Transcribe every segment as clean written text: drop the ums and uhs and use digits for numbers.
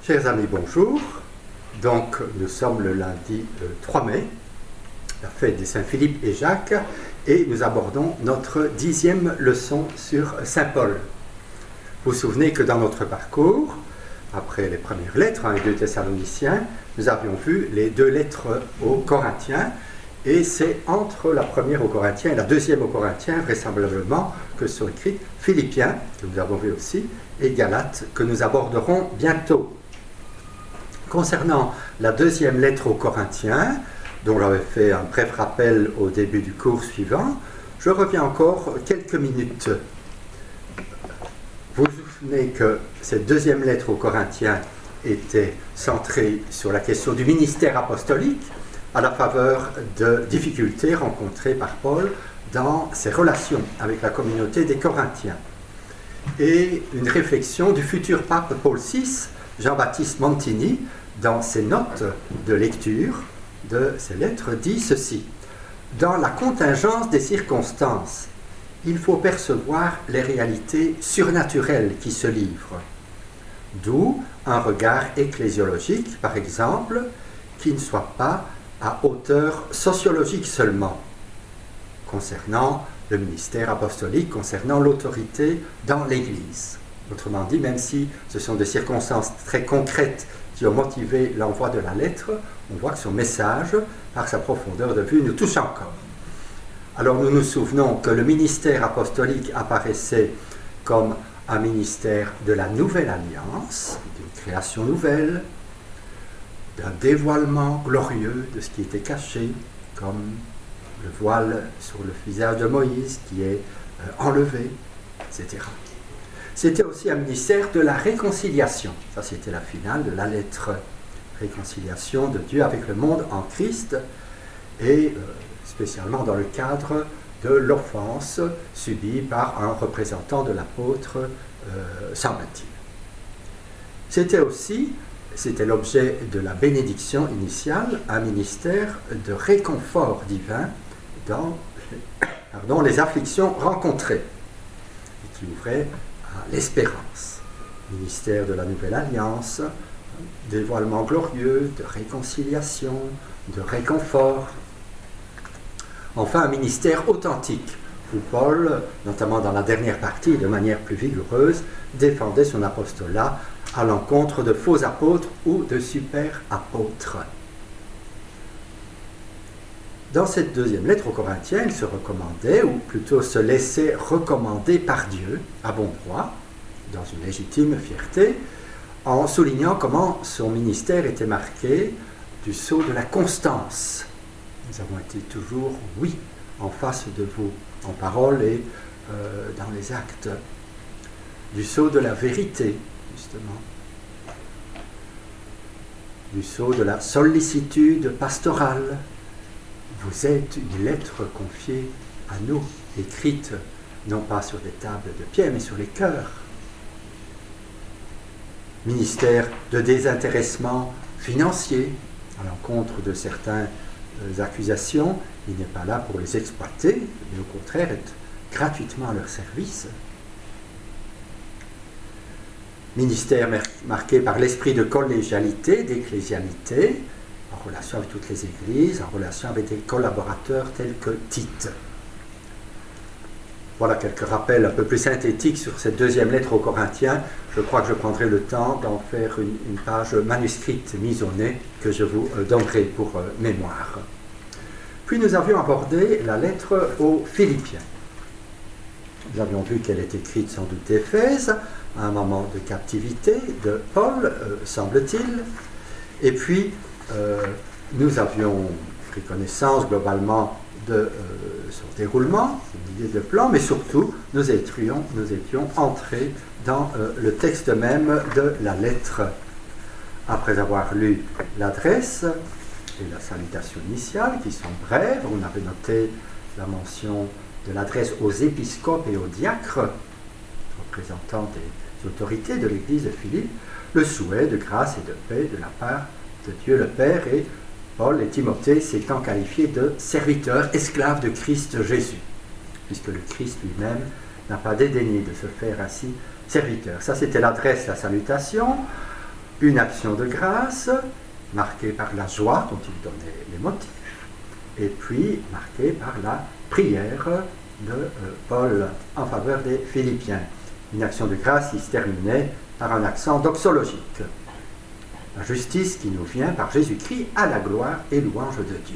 Chers amis, bonjour. Donc, nous sommes le lundi 3 mai, la fête des Saint-Philippe et Jacques, et nous abordons notre 10e leçon sur Saint-Paul. Vous vous souvenez que dans notre parcours, après les premières lettres, les 2 Thessaloniciens, nous avions vu les 2 lettres aux Corinthiens, et c'est entre la première aux Corinthiens et la deuxième aux Corinthiens, vraisemblablement, que sont écrites Philippiens, que nous avons vu aussi, et Galates, que nous aborderons bientôt. Concernant la deuxième lettre aux Corinthiens, dont j'avais fait un bref rappel au début du cours suivant, je reviens encore quelques minutes. Vous vous souvenez que cette deuxième lettre aux Corinthiens était centrée sur la question du ministère apostolique à la faveur de difficultés rencontrées par Paul dans ses relations avec la communauté des Corinthiens. Et une réflexion du futur pape Paul VI, Jean-Baptiste Montini, dans ses notes de lecture de ces lettres, dit ceci. Dans la contingence des circonstances, il faut percevoir les réalités surnaturelles qui se livrent. D'où un regard ecclésiologique, par exemple, qui ne soit pas à hauteur sociologique seulement, concernant le ministère apostolique, concernant l'autorité dans l'Église. Autrement dit, même si ce sont des circonstances très concrètes qui ont motivé l'envoi de la lettre, on voit que son message, par sa profondeur de vue, nous touche encore. Alors nous nous souvenons que le ministère apostolique apparaissait comme un ministère de la nouvelle alliance, d'une création nouvelle, d'un dévoilement glorieux de ce qui était caché, comme le voile sur le visage de Moïse qui est enlevé, etc. C'était aussi un ministère de la réconciliation. Ça, c'était la finale de la lettre. Réconciliation de Dieu avec le monde en Christ, et spécialement dans le cadre de l'offense subie par un représentant de l'apôtre, semble-t-il. C'était l'objet de la bénédiction initiale, un ministère de réconfort divin dans les afflictions rencontrées, et qui ouvrait à l'espérance. Ministère de la Nouvelle Alliance, dévoilement glorieux, de réconciliation, de réconfort. Enfin, un ministère authentique, où Paul, notamment dans la dernière partie, de manière plus vigoureuse, défendait son apostolat à l'encontre de faux apôtres ou de super-apôtres. Dans cette deuxième lettre aux Corinthiens, il se recommandait, ou plutôt se laissait recommander par Dieu, à bon droit, dans une légitime fierté, en soulignant comment son ministère était marqué du sceau de la constance. Nous avons été toujours, oui, en face de vous, en parole et dans les actes. Du sceau de la vérité, justement. Du sceau de la sollicitude pastorale. Vous êtes une lettre confiée à nous, écrite non pas sur des tables de pierre, mais sur les cœurs. Ministère de désintéressement financier, à l'encontre de certaines accusations, il n'est pas là pour les exploiter, mais au contraire être gratuitement à leur service. Ministère marqué par l'esprit de collégialité, d'ecclésialité, en relation avec toutes les églises, en relation avec des collaborateurs tels que Tite. Voilà quelques rappels un peu plus synthétiques sur cette deuxième lettre aux Corinthiens. Je crois que je prendrai le temps d'en faire une page manuscrite mise au nez que je vous donnerai pour mémoire. Puis nous avions abordé la lettre aux Philippiens. Nous avions vu qu'elle est écrite sans doute d'Éphèse, à un moment de captivité de Paul, semble-t-il. Et puis, nous avions pris connaissance globalement de son déroulement, une idée de plan, mais surtout, nous étions entrés dans le texte même de la lettre. Après avoir lu l'adresse et la salutation initiale, qui sont brèves, on avait noté la mention de l'adresse aux épiscopes et aux diacres, représentants des autorités de l'Église de Philippe, le souhait de grâce et de paix de la part de Dieu le Père, et Paul et Timothée s'étant qualifiés de serviteurs, esclaves de Christ Jésus, puisque le Christ lui-même n'a pas dédaigné de se faire ainsi serviteur. Ça, c'était l'adresse, la salutation. une action de grâce, marquée par la joie dont il donnait les motifs, et puis marquée par la prière de Paul en faveur des Philippiens. Une action de grâce qui se terminait par un accent doxologique. La justice qui nous vient par Jésus-Christ à la gloire et louange de Dieu.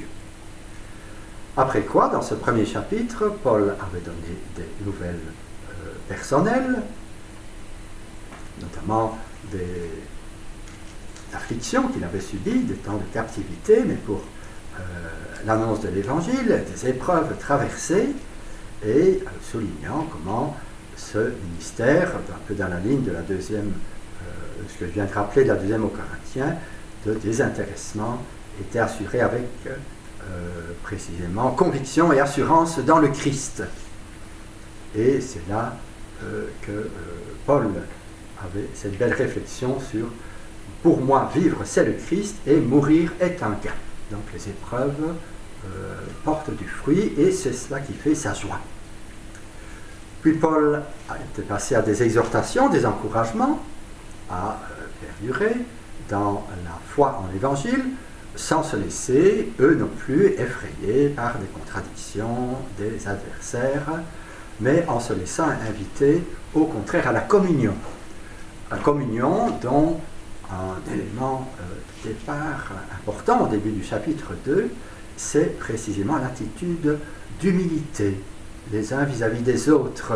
Après quoi, dans ce premier chapitre, Paul avait donné des nouvelles personnelles, notamment des afflictions qu'il avait subies, des temps de captivité, mais pour l'annonce de l'Évangile, des épreuves traversées, et soulignant comment ce ministère, un peu dans la ligne de la deuxième, ce que je viens de rappeler de la deuxième aux Corinthiens, de désintéressement, était assuré avec précisément conviction et assurance dans le Christ. Et c'est là que Paul avait cette belle réflexion sur « Pour moi, vivre, c'est le Christ, et mourir est un gain ». Donc les épreuves portent du fruit, et c'est cela qui fait sa joie. Puis Paul était passé à des exhortations, des encouragements à perdurer dans la foi en l'Évangile, sans se laisser, eux non plus, effrayer par des contradictions des adversaires, mais en se laissant inviter au contraire à la communion. La communion dont un élément de départ important au début du chapitre 2, c'est précisément l'attitude d'humilité les uns vis-à-vis des autres.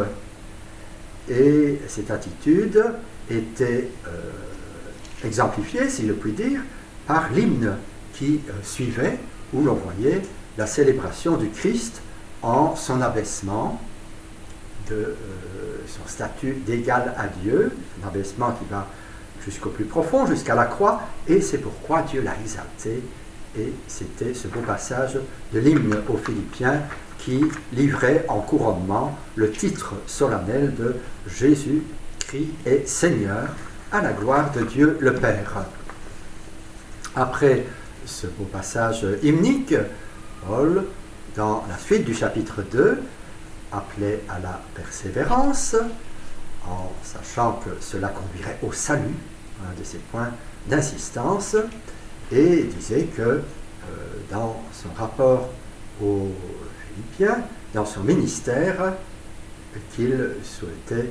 Et cette attitude était exemplifiée, si je puis dire, par l'hymne qui suivait, où l'on voyait la célébration du Christ en son abaissement, de son statut d'égal à Dieu, un abaissement qui va jusqu'au plus profond, jusqu'à la croix, et c'est pourquoi Dieu l'a exalté. Et c'était ce beau passage de l'hymne aux Philippiens qui livrait en couronnement le titre solennel de Jésus-Christ est Seigneur, à la gloire de Dieu le Père. Après ce beau passage hymnique, Paul, dans la suite du chapitre 2, appelait à la persévérance, en sachant que cela conduirait au salut, un de ses points d'insistance, et disait que dans son rapport aux Philippiens, dans son ministère, qu'il souhaitait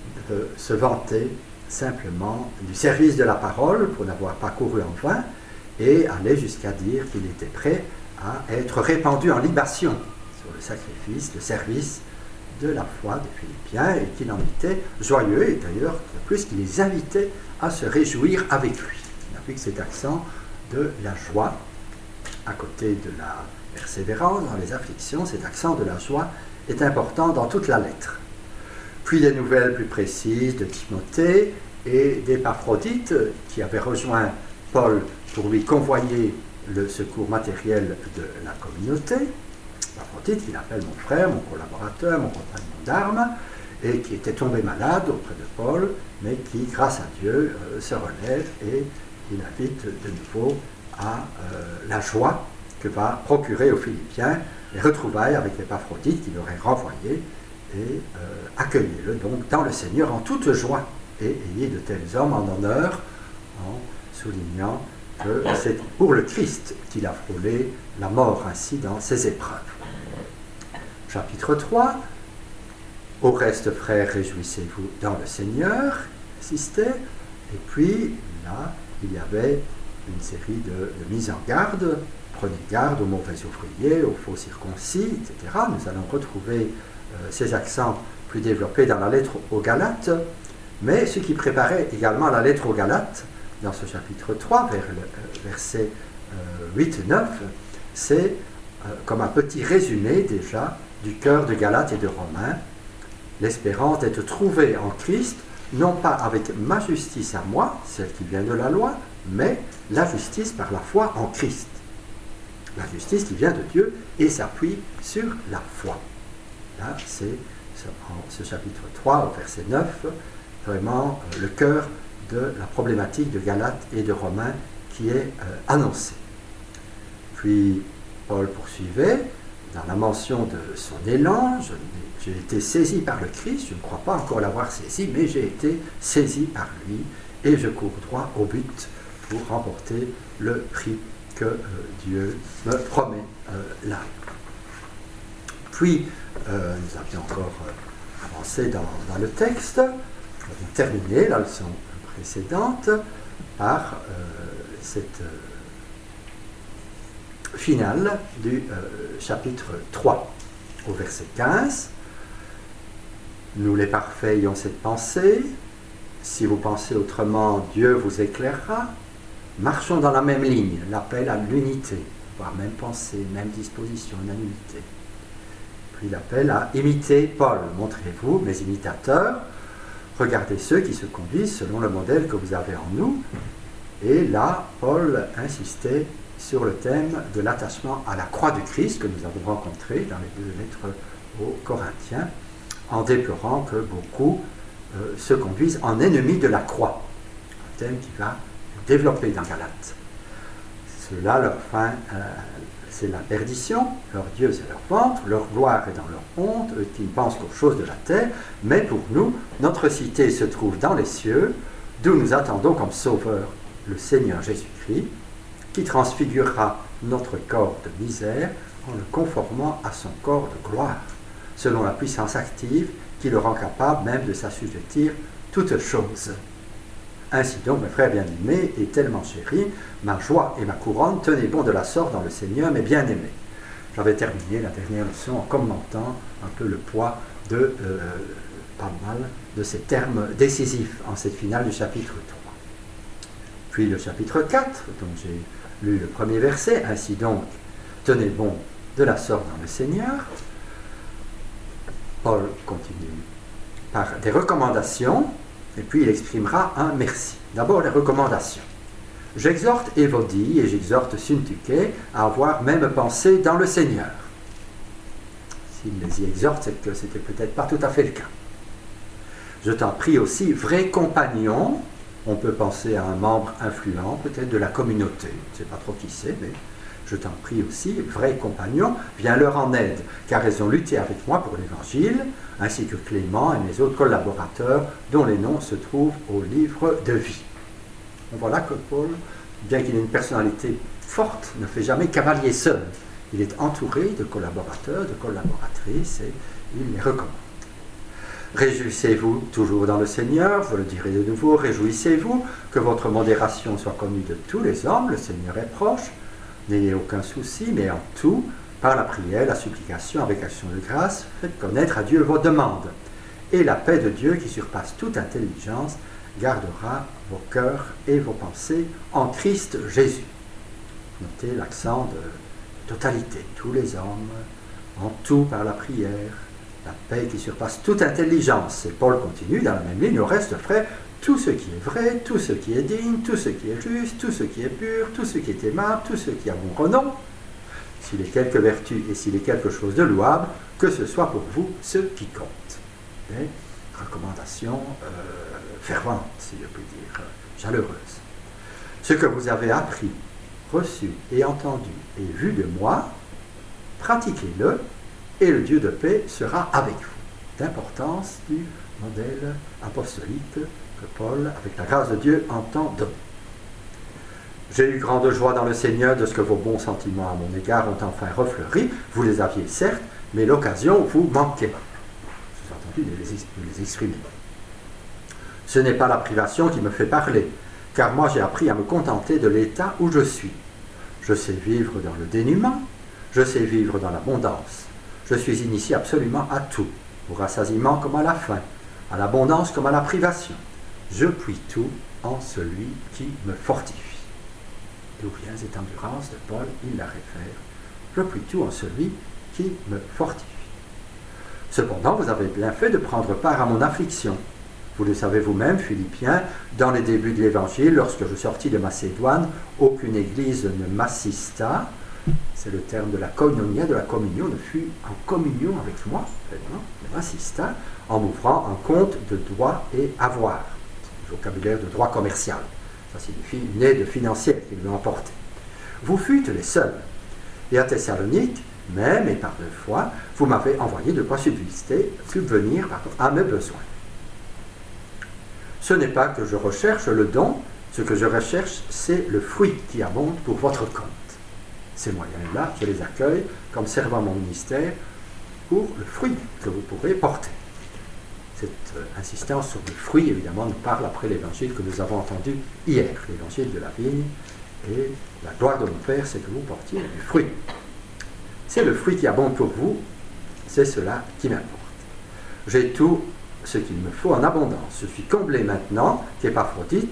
se vanter simplement du service de la parole pour n'avoir pas couru en vain, et allait jusqu'à dire qu'il était prêt à être répandu en libation sur le sacrifice, le service de la foi des Philippiens, et qu'il en était joyeux, et d'ailleurs, de plus, qu'il les invitait à se réjouir avec lui. Avec cet accent de la joie, à côté de la persévérance dans les afflictions, cet accent de la joie est important dans toute la lettre. Puis des nouvelles plus précises de Timothée et d'Épaphrodite, qui avait rejoint Paul pour lui convoyer le secours matériel de la communauté. Épaphrodite, qu'il appelle mon frère, mon collaborateur, mon compagnon d'armes, et qui était tombé malade auprès de Paul, mais qui, grâce à Dieu, se relève et il invite de nouveau à la joie que va procurer aux Philippiens les retrouvailles avec Épaphrodite qu'il aurait renvoyé, et accueillez-le donc dans le Seigneur en toute joie, et ayez de tels hommes en honneur, en soulignant que c'est pour le Christ qu'il a frôlé la mort ainsi dans ses épreuves. Chapitre 3. Au reste, frères, réjouissez-vous dans le Seigneur, insistez. Et puis, là, il y avait une série de mises en garde. Prenez garde aux mauvais ouvriers, aux faux circoncis, etc. Nous allons retrouver ces accents plus développés dans la lettre aux Galates. Mais ce qui préparait également la lettre aux Galates, dans ce chapitre 3, vers le verset 8-9, c'est comme un petit résumé déjà du cœur de Galates et de Romains, l'espérance d'être trouvé en Christ, non pas avec ma justice à moi, celle qui vient de la loi, mais la justice par la foi en Christ. La justice qui vient de Dieu et s'appuie sur la foi. Là, c'est ce chapitre 3, au verset 9, vraiment le cœur de la problématique de Galates et de Romains qui est annoncée. Puis, Paul poursuivait dans la mention de son élan. J'ai été saisi par le Christ, je ne crois pas encore l'avoir saisi, mais j'ai été saisi par lui, et je cours droit au but pour remporter le prix que Dieu me promet là. Puis, nous avions encore avancé dans le texte. Nous avons terminé la leçon précédente par cette finale du chapitre 3, au verset 15. Nous les parfaits ayons cette pensée. Si vous pensez autrement, Dieu vous éclairera. Marchons dans la même ligne, l'appel à l'unité, voire même pensée, même disposition, unanimité. Puis l'appel à imiter Paul. Montrez-vous mes imitateurs. Regardez ceux qui se conduisent selon le modèle que vous avez en nous. Et là, Paul insistait sur le thème de l'attachement à la croix du Christ que nous avons rencontré dans les 2 lettres aux Corinthiens, en déplorant que beaucoup se conduisent en ennemis de la croix. Un thème qui va développer dans Galates. Cela, leur fin, c'est la perdition, leur Dieu c'est leur ventre, leur gloire est dans leur honte, eux qui ne pensent qu'aux choses de la terre, mais pour nous, notre cité se trouve dans les cieux, d'où nous attendons comme sauveur le Seigneur Jésus-Christ, qui transfigurera notre corps de misère en le conformant à son corps de gloire, selon la puissance active qui le rend capable même de s'assujettir toutes choses. Ainsi donc, mes frères bien-aimés et tellement chéris, ma joie et ma couronne, tenez bon de la sorte dans le Seigneur, mes bien-aimés. J'avais terminé la dernière leçon en commentant un peu le poids de pas mal de ces termes décisifs en cette finale du chapitre 3. Puis le chapitre 4, dont j'ai lu le premier verset, ainsi donc, tenez bon de la sorte dans le Seigneur. Paul continue par des recommandations, et puis il exprimera un merci. D'abord les recommandations. J'exhorte Évodie et j'exhorte Syntyché à avoir même pensée dans le Seigneur. S'il les y exhorte, c'est que c'était peut-être pas tout à fait le cas. Je t'en prie aussi, vrai compagnon, on peut penser à un membre influent, peut-être de la communauté, je ne sais pas trop qui c'est, mais je t'en prie aussi, vrai compagnon, viens leur en aide, car ils ont lutté avec moi pour l'Évangile, ainsi que Clément et mes autres collaborateurs, dont les noms se trouvent au livre de vie. Donc voilà que Paul, bien qu'il ait une personnalité forte, ne fait jamais cavalier seul. Il est entouré de collaborateurs, de collaboratrices, et il les recommande. Réjouissez-vous toujours dans le Seigneur, je le dirai de nouveau, réjouissez-vous, que votre modération soit connue de tous les hommes, le Seigneur est proche, n'ayez aucun souci, mais en tout, par la prière, la supplication, avec action de grâce, faites connaître à Dieu vos demandes. Et la paix de Dieu, qui surpasse toute intelligence, gardera vos cœurs et vos pensées en Christ Jésus. Notez l'accent de totalité, tous les hommes, en tout par la prière, la paix qui surpasse toute intelligence. Et Paul continue dans la même ligne, au reste, frères, tout ce qui est vrai, tout ce qui est digne, tout ce qui est juste, tout ce qui est pur, tout ce qui est aimable, tout ce qui a bon renom, s'il est quelque vertu et s'il est quelque chose de louable, que ce soit pour vous ce qui compte. Et recommandation fervente, si je puis dire, chaleureuse. Ce que vous avez appris, reçu et entendu et vu de moi, pratiquez-le et le Dieu de paix sera avec vous. L'importance du modèle apostolique que Paul, avec la grâce de Dieu, entend donner. J'ai eu grande joie dans le Seigneur de ce que vos bons sentiments à mon égard ont enfin refleuri. Vous les aviez certes, mais l'occasion vous manquait. J'ai entendu de les exprimer. Ce n'est pas la privation qui me fait parler, car moi j'ai appris à me contenter de l'état où je suis. Je sais vivre dans le dénuement, je sais vivre dans l'abondance. Je suis initié absolument à tout, au rassasiement comme à la faim, à l'abondance comme à la privation. Je puis tout en celui qui me fortifie. D'où vient cette endurance de Paul, il la réfère. Je puis tout en celui qui me fortifie. Cependant, vous avez bien fait de prendre part à mon affliction. Vous le savez vous-même, Philippiens, dans les débuts de l'Évangile, lorsque je sortis de Macédoine, aucune église ne m'assista. C'est le terme de la koinonia, de la communion, ne fut en communion avec moi, ne m'assista, en m'ouvrant un compte de droit et avoir. C'est le vocabulaire de droit commercial. Ça signifie une aide financière qu'ils lui ont apportée. Vous fûtes les seuls. Et à Thessalonique, même et par 2 fois, vous m'avez envoyé de quoi subvenir à mes besoins. Ce n'est pas que je recherche le don, ce que je recherche, c'est le fruit qui abonde pour votre compte. Ces moyens-là, je les accueille comme servant mon ministère pour le fruit que vous pourrez porter. Cette insistance sur le fruit, évidemment, nous parle après l'évangile que nous avons entendu hier, l'évangile de la vigne, et la gloire de mon Père, c'est que vous portiez du fruit. C'est le fruit qui abonde pour vous, c'est cela qui m'importe. J'ai tout ce qu'il me faut en abondance. Je suis comblé maintenant d'Épaphrodite,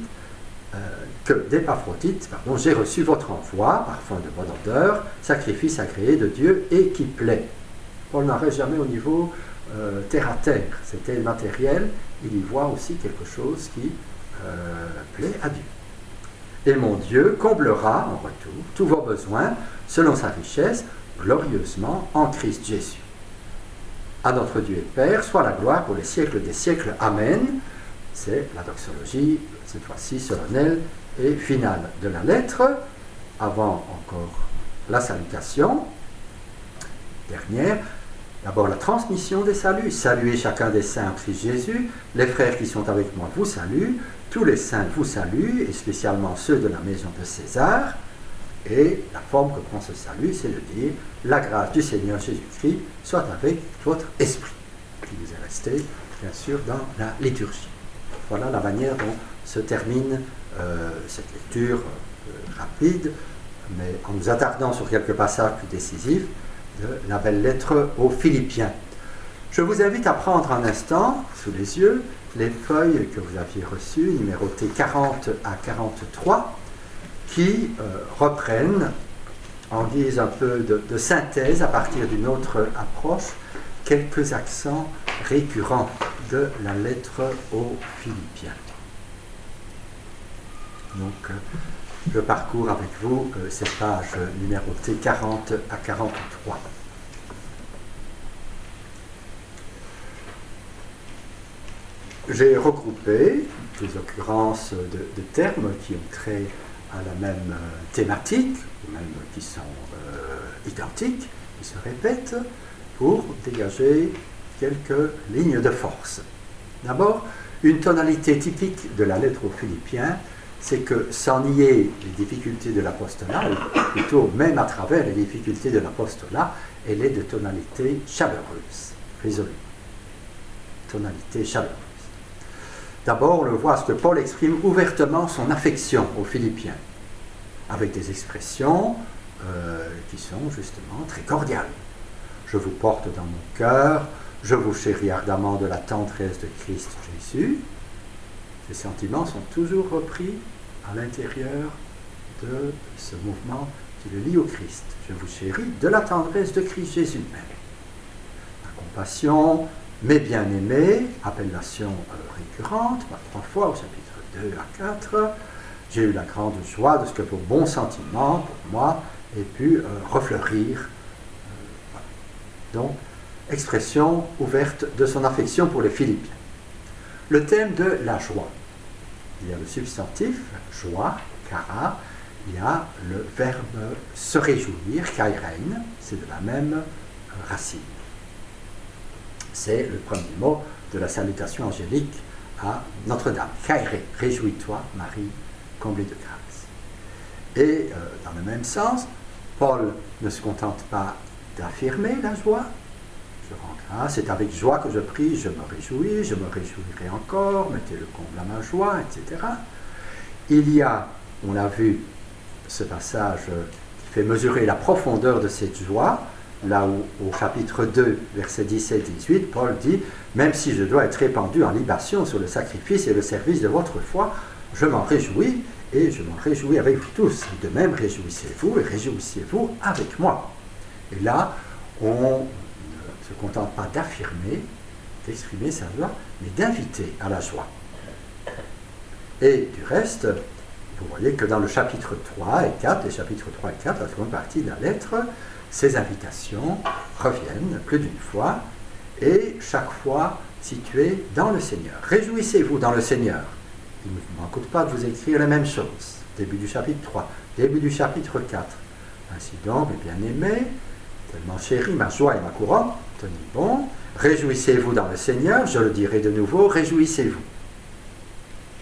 j'ai reçu votre envoi, parfum de bonne odeur, sacrifice agréé de Dieu et qui plaît. Paul n'en reste jamais au niveau terre à terre, c'était matériel, il y voit aussi quelque chose qui plaît à Dieu. Et mon Dieu comblera en retour tous vos besoins selon sa richesse, glorieusement en Christ Jésus. À notre Dieu et Père, soit la gloire pour les siècles des siècles. Amen. C'est la doxologie, cette fois-ci solennelle et finale de la lettre. Avant encore la salutation. Dernière. D'abord la transmission des saluts. Saluez chacun des saints en Christ Jésus. Les frères qui sont avec moi vous saluent. Tous les saints vous saluent, et spécialement ceux de la maison de César. Et la forme que prend ce salut, c'est de dire « La grâce du Seigneur Jésus-Christ soit avec votre esprit », qui vous est resté, bien sûr, dans la liturgie. Voilà la manière dont se termine cette lecture rapide, mais en nous attardant sur quelques passages plus décisifs de la belle lettre aux Philippiens. Je vous invite à prendre un instant, sous les yeux, les feuilles que vous aviez reçues, numérotées 40 à 43, qui reprennent, en guise un peu de synthèse, à partir d'une autre approche, quelques accents récurrents de la lettre aux Philippiens. Donc, je parcours avec vous ces pages numérotées 40 à 43. J'ai regroupé des occurrences de termes qui ont trait à la même thématique, ou même qui sont identiques, qui se répètent, pour dégager quelques lignes de force. D'abord, une tonalité typique de la lettre aux Philippiens, c'est que sans nier les difficultés de l'apostolat, ou plutôt même à travers les difficultés de l'apostolat, elle est de tonalité chaleureuse, résolue. Tonalité chaleureuse. D'abord, on le voit, ce que Paul exprime ouvertement son affection aux Philippiens, avec des expressions qui sont justement très cordiales. Je vous porte dans mon cœur, je vous chéris ardemment de la tendresse de Christ Jésus. Ces sentiments sont toujours repris à l'intérieur de ce mouvement qui le lie au Christ. Je vous chéris de la tendresse de Christ Jésus même. La compassion, mes bien-aimés, appellation récurrente, 3 fois au chapitre 2 à 4. J'ai eu la grande joie de ce que vos bons sentiments pour moi aient pu refleurir. Donc, expression ouverte de son affection pour les Philippiens. Le thème de la joie. Il y a le substantif, joie, kara. Il y a le verbe se réjouir, kairein. C'est de la même racine. C'est le premier mot de la salutation angélique à Notre-Dame. Kaire, réjouis-toi, Marie, comblée de grâce. Et dans le même sens, Paul ne se contente pas d'affirmer la joie. Je rends grâce, c'est avec joie que je prie, je me réjouirai encore, mettez le comble à ma joie, etc. Il y a, on l'a vu, ce passage qui fait mesurer la profondeur de cette joie, là où au chapitre 2, versets 17-18, Paul dit « Même si je dois être répandu en libation sur le sacrifice et le service de votre foi, je m'en réjouis et je m'en réjouis avec vous tous. De même, réjouissez-vous et réjouissez-vous avec moi. » Et là, on ne se contente pas d'affirmer, d'exprimer sa joie, mais d'inviter à la joie. Et du reste, vous voyez que dans le chapitre 3 et 4, les chapitres 3 et 4, la seconde partie de la lettre, ces invitations reviennent plus d'une fois, et chaque fois situées dans le Seigneur. Réjouissez-vous dans le Seigneur. Il ne m'en coûte pas de vous écrire les mêmes choses. Début du chapitre 3, début du chapitre 4. Ainsi donc, mes bien-aimés, tellement chéris, ma joie et ma couronne, tenez bon, réjouissez-vous dans le Seigneur, je le dirai de nouveau, réjouissez-vous.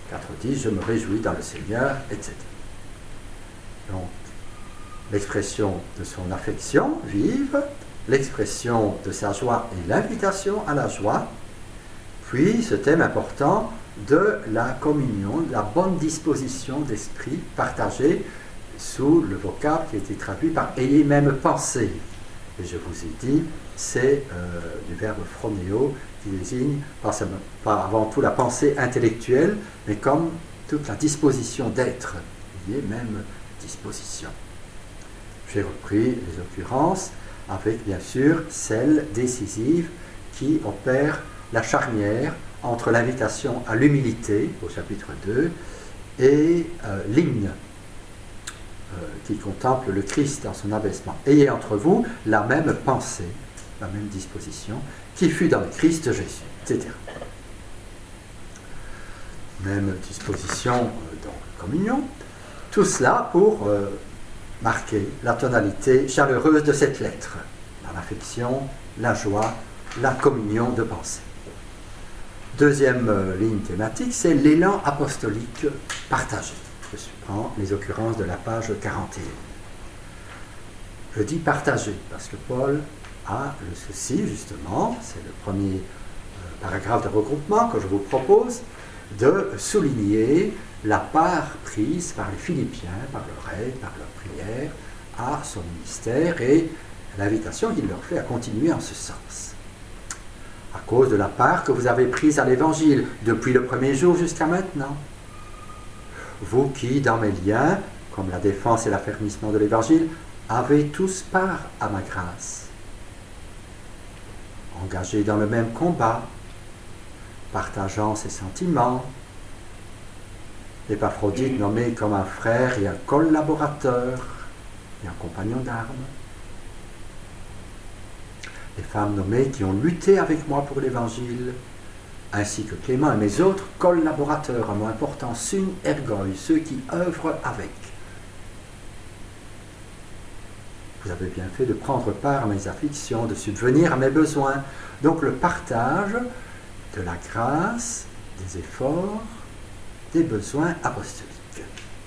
4.10, je me réjouis dans le Seigneur, etc. Donc, l'expression de son affection vive, l'expression de sa joie et l'invitation à la joie, puis ce thème important de la communion, de la bonne disposition d'esprit partagée sous le vocable qui a été traduit par « ayez même pensé ». Et je vous ai dit, c'est du verbe phronéo qui désigne pas avant tout la pensée intellectuelle, mais comme toute la disposition d'être. Ayez même disposition. J'ai repris les occurrences avec bien sûr celle décisive qui opère la charnière entre l'invitation à l'humilité au chapitre 2 et l'hymne qui contemple le Christ dans son abaissement. Ayez entre vous la même pensée, la même disposition qui fut dans le Christ Jésus, etc. Même disposition dans la communion. Tout cela pour marquer la tonalité chaleureuse de cette lettre, dans l'affection, la joie, la communion de pensée. Deuxième ligne thématique, c'est l'élan apostolique partagé. Je prends les occurrences de la page 41. Je dis partagé parce que Paul a le souci, justement, c'est le premier paragraphe de regroupement que je vous propose, de souligner la part prise par les Philippiens, par leur aide, par leur prière, à son ministère et l'invitation qu'il leur fait à continuer en ce sens. À cause de la part que vous avez prise à l'Évangile depuis le premier jour jusqu'à maintenant. Vous qui, dans mes liens, comme la défense et l'affermissement de l'Évangile, avez tous part à ma grâce. Engagés dans le même combat, partageant ses sentiments, Épaphrodite nommé comme un frère et un collaborateur et un compagnon d'armes. Les femmes nommées qui ont lutté avec moi pour l'Évangile, ainsi que Clément et mes autres collaborateurs, un mot important, sun ergoi, ceux qui œuvrent avec. Vous avez bien fait de prendre part à mes afflictions, de subvenir à mes besoins. Donc le partage de la grâce, des efforts, des besoins apostoliques.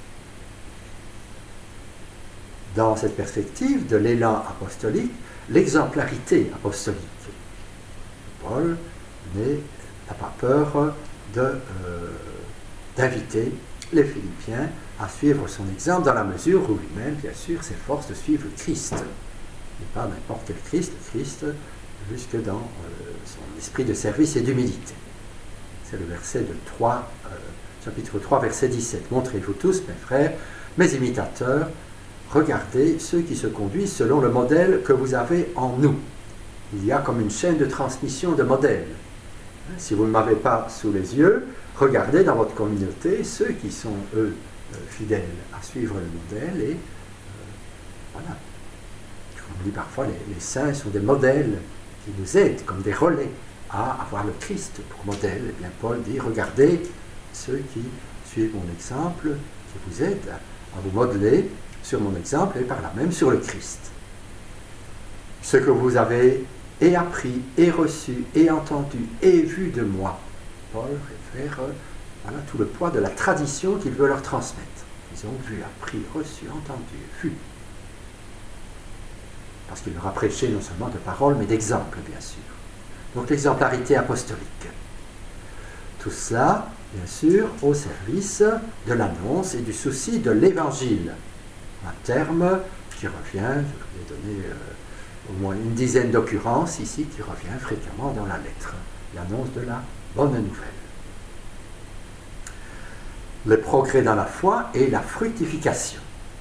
Dans cette perspective de l'élan apostolique, l'exemplarité apostolique. Paul n'a pas peur d'inviter les Philippiens à suivre son exemple dans la mesure où lui-même, bien sûr, s'efforce de suivre le Christ. Et pas n'importe quel Christ, le Christ jusque dans son esprit de service et d'humilité. C'est le verset de chapitre 3, verset 17. Montrez-vous tous, mes frères, mes imitateurs, regardez ceux qui se conduisent selon le modèle que vous avez en nous. Il y a comme une chaîne de transmission de modèles. Si vous ne m'avez pas sous les yeux, regardez dans votre communauté ceux qui sont, eux, fidèles à suivre le modèle et voilà. On dit parfois les saints sont des modèles qui nous aident comme des relais à avoir le Christ pour modèle. Et bien Paul dit, regardez ceux qui suivent mon exemple, qui vous aident à vous modeler sur mon exemple et par là même sur le Christ. Ce que vous avez et appris, et reçu, et entendu, et vu de moi. Paul réfère tout le poids de la tradition qu'il veut leur transmettre. Ils ont vu, appris, reçu, entendu, vu. Parce qu'il leur a prêché non seulement de paroles, mais d'exemples, bien sûr. Donc l'exemplarité apostolique. Tout cela, bien sûr, au service de l'annonce et du souci de l'Évangile. Un terme qui revient, je vous ai donné au moins une dizaine d'occurrences ici, qui revient fréquemment dans la lettre. L'annonce de la bonne nouvelle. Le progrès dans la foi et la fructification.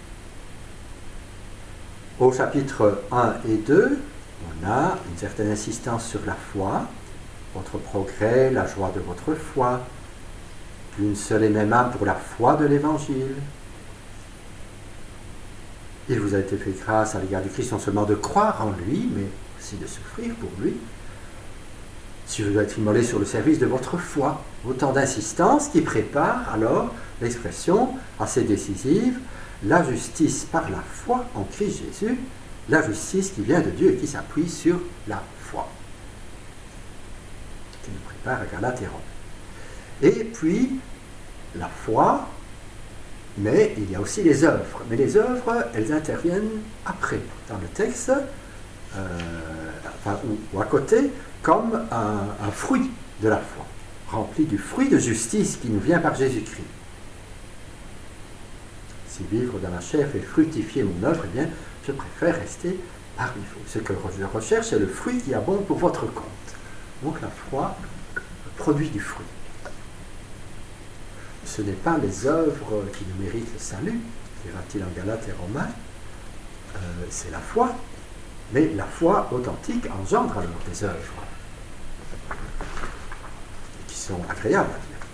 Au chapitre 1 et 2, on a une certaine insistance sur la foi, votre progrès, la joie de votre foi, une seule et même âme pour la foi de l'Évangile. Il vous a été fait grâce à l'égard du Christ non seulement de croire en lui, mais aussi de souffrir pour lui. Si je dois être immolé sur le service de votre foi, autant d'insistance qui prépare alors l'expression assez décisive, la justice par la foi en Christ Jésus, la justice qui vient de Dieu et qui s'appuie sur la foi, qui nous prépare à Galates et Romains. Et puis, la foi, mais il y a aussi les œuvres. Mais les œuvres, elles interviennent après, dans le texte, ou à côté, comme un fruit de la foi, rempli du fruit de justice qui nous vient par Jésus-Christ. Si vivre dans la chair fait fructifier mon œuvre, eh bien, je préfère rester parmi vous. Ce que je recherche, c'est le fruit qui abonde pour votre compte. Donc la foi produit du fruit. Ce n'est pas les œuvres qui nous méritent le salut, dira-t-il en Galates et Romains, c'est la foi. Mais la foi authentique engendre alors des œuvres qui sont agréables à Dieu.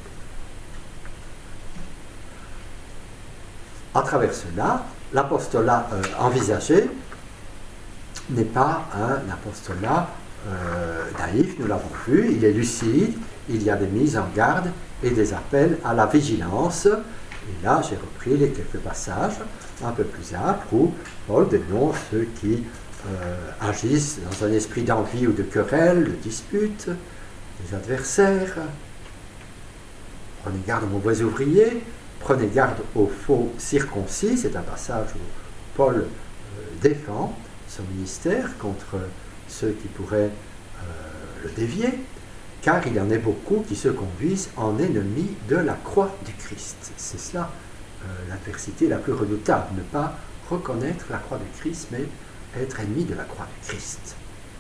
À travers cela, l'apostolat envisagé n'est pas un apostolat naïf, nous l'avons vu, il est lucide, il y a des mises en garde et des appels à la vigilance. Et là, j'ai repris les quelques passages un peu plus âpres où Paul dénonce ceux qui agissent dans un esprit d'envie ou de querelle, de dispute, des adversaires. Prenez garde aux mauvais ouvriers, prenez garde aux faux circoncis. C'est un passage où Paul défend son ministère contre ceux qui pourraient le dévier, car il y en a beaucoup qui se conduisent en ennemis de la croix du Christ. C'est cela l'adversité la plus redoutable, ne pas reconnaître la croix du Christ, mais être ennemi de la croix du Christ.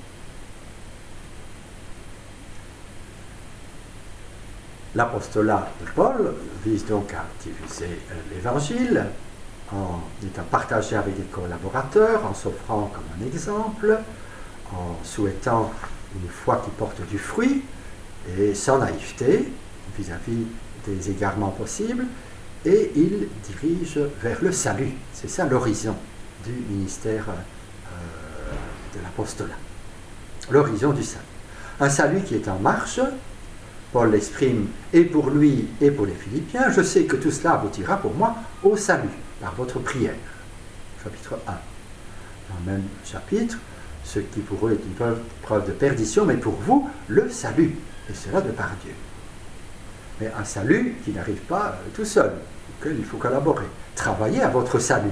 L'apostolat de Paul vise donc à diffuser l'Évangile en étant partagé avec des collaborateurs, en s'offrant comme un exemple, en souhaitant une foi qui porte du fruit et sans naïveté vis-à-vis des égarements possibles, et il dirige vers le salut. C'est ça l'horizon du ministère de l'apostolat. L'horizon du salut. Un salut qui est en marche. Paul l'exprime et pour lui et pour les Philippiens. Je sais que tout cela aboutira pour moi au salut, par votre prière. Chapitre 1. Dans le même chapitre, ce qui pour eux est une preuve de perdition, mais pour vous, le salut, et cela de par Dieu. Mais un salut qui n'arrive pas tout seul, auquel il faut collaborer. Travaillez à votre salut.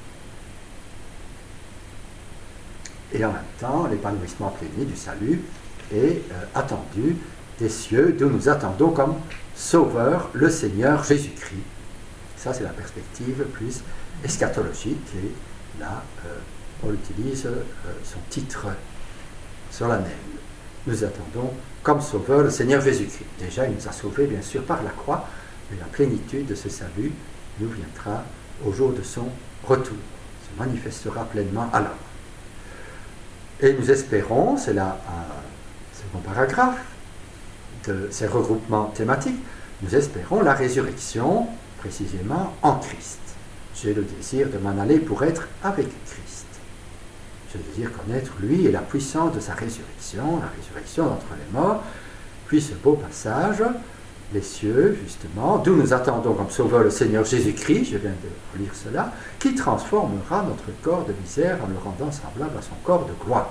Et en même temps, l'épanouissement plénier du salut est attendu des cieux, d'où nous attendons comme Sauveur le Seigneur Jésus-Christ. Ça, c'est la perspective plus eschatologique, et là, Paul utilise son titre solennel. Nous attendons comme Sauveur le Seigneur Jésus-Christ. Déjà, il nous a sauvés, bien sûr, par la croix, mais la plénitude de ce salut nous viendra au jour de son retour, se manifestera pleinement alors. Et nous espérons, c'est là un second paragraphe de ces regroupements thématiques, nous espérons la résurrection précisément en Christ. J'ai le désir de m'en aller pour être avec Christ. Je désire connaître lui et la puissance de sa résurrection, la résurrection d'entre les morts. Puis ce beau passage, les cieux, justement, d'où nous attendons comme Sauveur le Seigneur Jésus-Christ, je viens de lire cela, qui transformera notre corps de misère en le rendant semblable à son corps de gloire.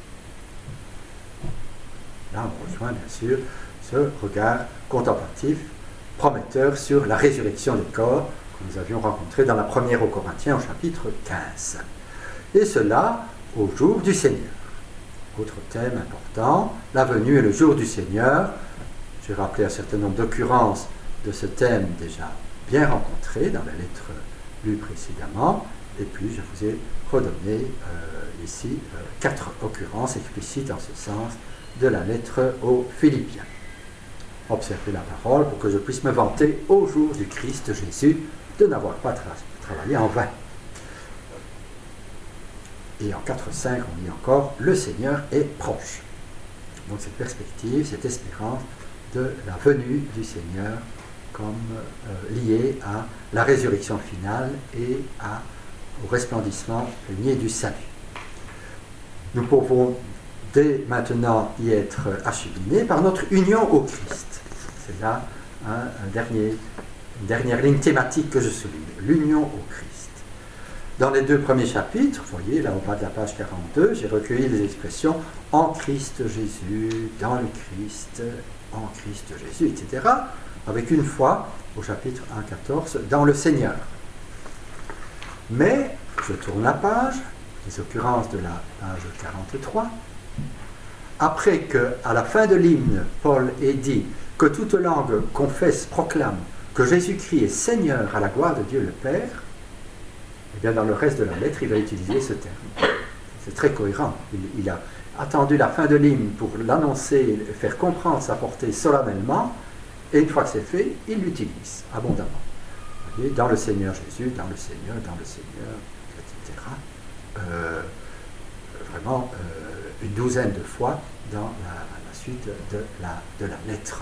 Là, on rejoint bien sûr ce regard contemplatif, prometteur sur la résurrection des corps que nous avions rencontré dans la première aux Corinthiens au chapitre 15. Et cela au jour du Seigneur. Autre thème important, la venue et le jour du Seigneur. J'ai rappelé un certain nombre d'occurrences de ce thème déjà bien rencontré dans la lettre lue précédemment, et puis je vous ai redonné ici 4 occurrences explicites en ce sens de la lettre aux Philippiens. Observez la parole pour que je puisse me vanter au jour du Christ Jésus de n'avoir pas travaillé en vain. Et en 4.5, on dit encore, le Seigneur est proche. Donc cette perspective, cette espérance de la venue du Seigneur comme liée à la résurrection finale et au resplendissement plénier du salut. Nous pouvons dès maintenant y être acheminés par notre union au Christ. C'est là une dernière ligne thématique que je souligne, l'union au Christ. Dans les 2 premiers chapitres, vous voyez, là au bas de la page 42, j'ai recueilli les expressions « en Christ Jésus »,« dans le Christ »,« en Christ Jésus », etc. avec une foi, au chapitre 1,14, dans le Seigneur. Mais, je tourne la page, les occurrences de la page 43, après que, à la fin de l'hymne, Paul ait dit que toute langue confesse, proclame que Jésus-Christ est Seigneur à la gloire de Dieu le Père, et bien dans le reste de la lettre, il va utiliser ce terme. C'est très cohérent. Il a attendu la fin de l'hymne pour l'annoncer, faire comprendre sa portée solennellement, et une fois que c'est fait, il l'utilise abondamment. Vous voyez, dans le Seigneur Jésus, dans le Seigneur, etc. Vraiment une douzaine de fois dans la suite de la lettre.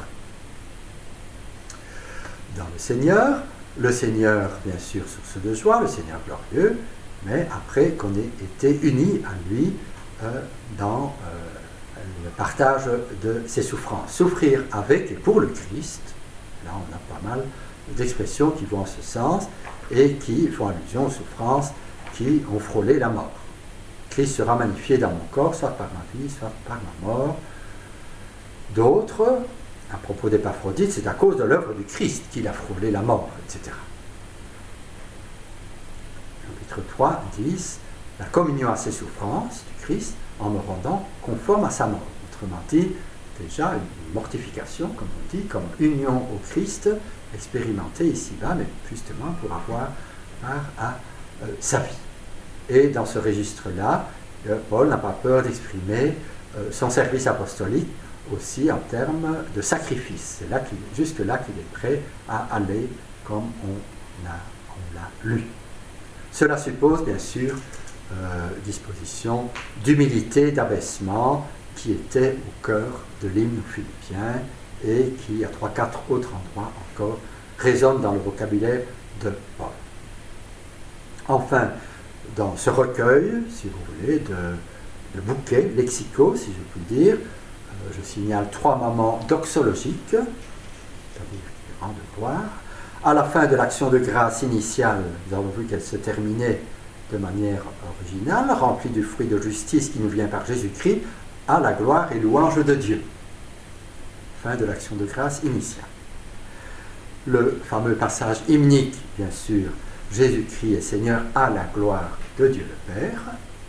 Dans le Seigneur, bien sûr, source de joie, le Seigneur glorieux, mais après qu'on ait été unis à lui dans le partage de ses souffrances. Souffrir avec et pour le Christ, là on a pas mal d'expressions qui vont en ce sens et qui font allusion aux souffrances qui ont frôlé la mort. Christ sera magnifié dans mon corps, soit par ma vie, soit par ma mort. D'autres, à propos d'Épaphrodite, c'est à cause de l'œuvre du Christ qu'il a frôlé la mort, etc. Chapitre 3, 10, la communion à ses souffrances du Christ en me rendant conforme à sa mort. Autrement dit, déjà une mortification, comme on dit, comme union au Christ, expérimentée ici-bas, mais justement pour avoir part à sa vie. Et dans ce registre-là, Paul n'a pas peur d'exprimer son service apostolique aussi en termes de sacrifice. C'est là jusque-là qu'il est prêt à aller comme on l'a lu. Cela suppose bien sûr disposition d'humilité, d'abaissement qui était au cœur de l'hymne aux Philippiens et qui, à 3-4 autres endroits encore, résonne dans le vocabulaire de Paul. Enfin, dans ce recueil, si vous voulez, de bouquets lexicaux, si je puis dire, je signale 3 moments doxologiques, c'est-à-dire rang de gloire. À la fin de l'action de grâce initiale, nous avons vu qu'elle se terminait de manière originale, remplie du fruit de justice qui nous vient par Jésus-Christ, à la gloire et louange de Dieu. Fin de l'action de grâce initiale. Le fameux passage hymnique, bien sûr, Jésus-Christ est Seigneur à la gloire de Dieu le Père.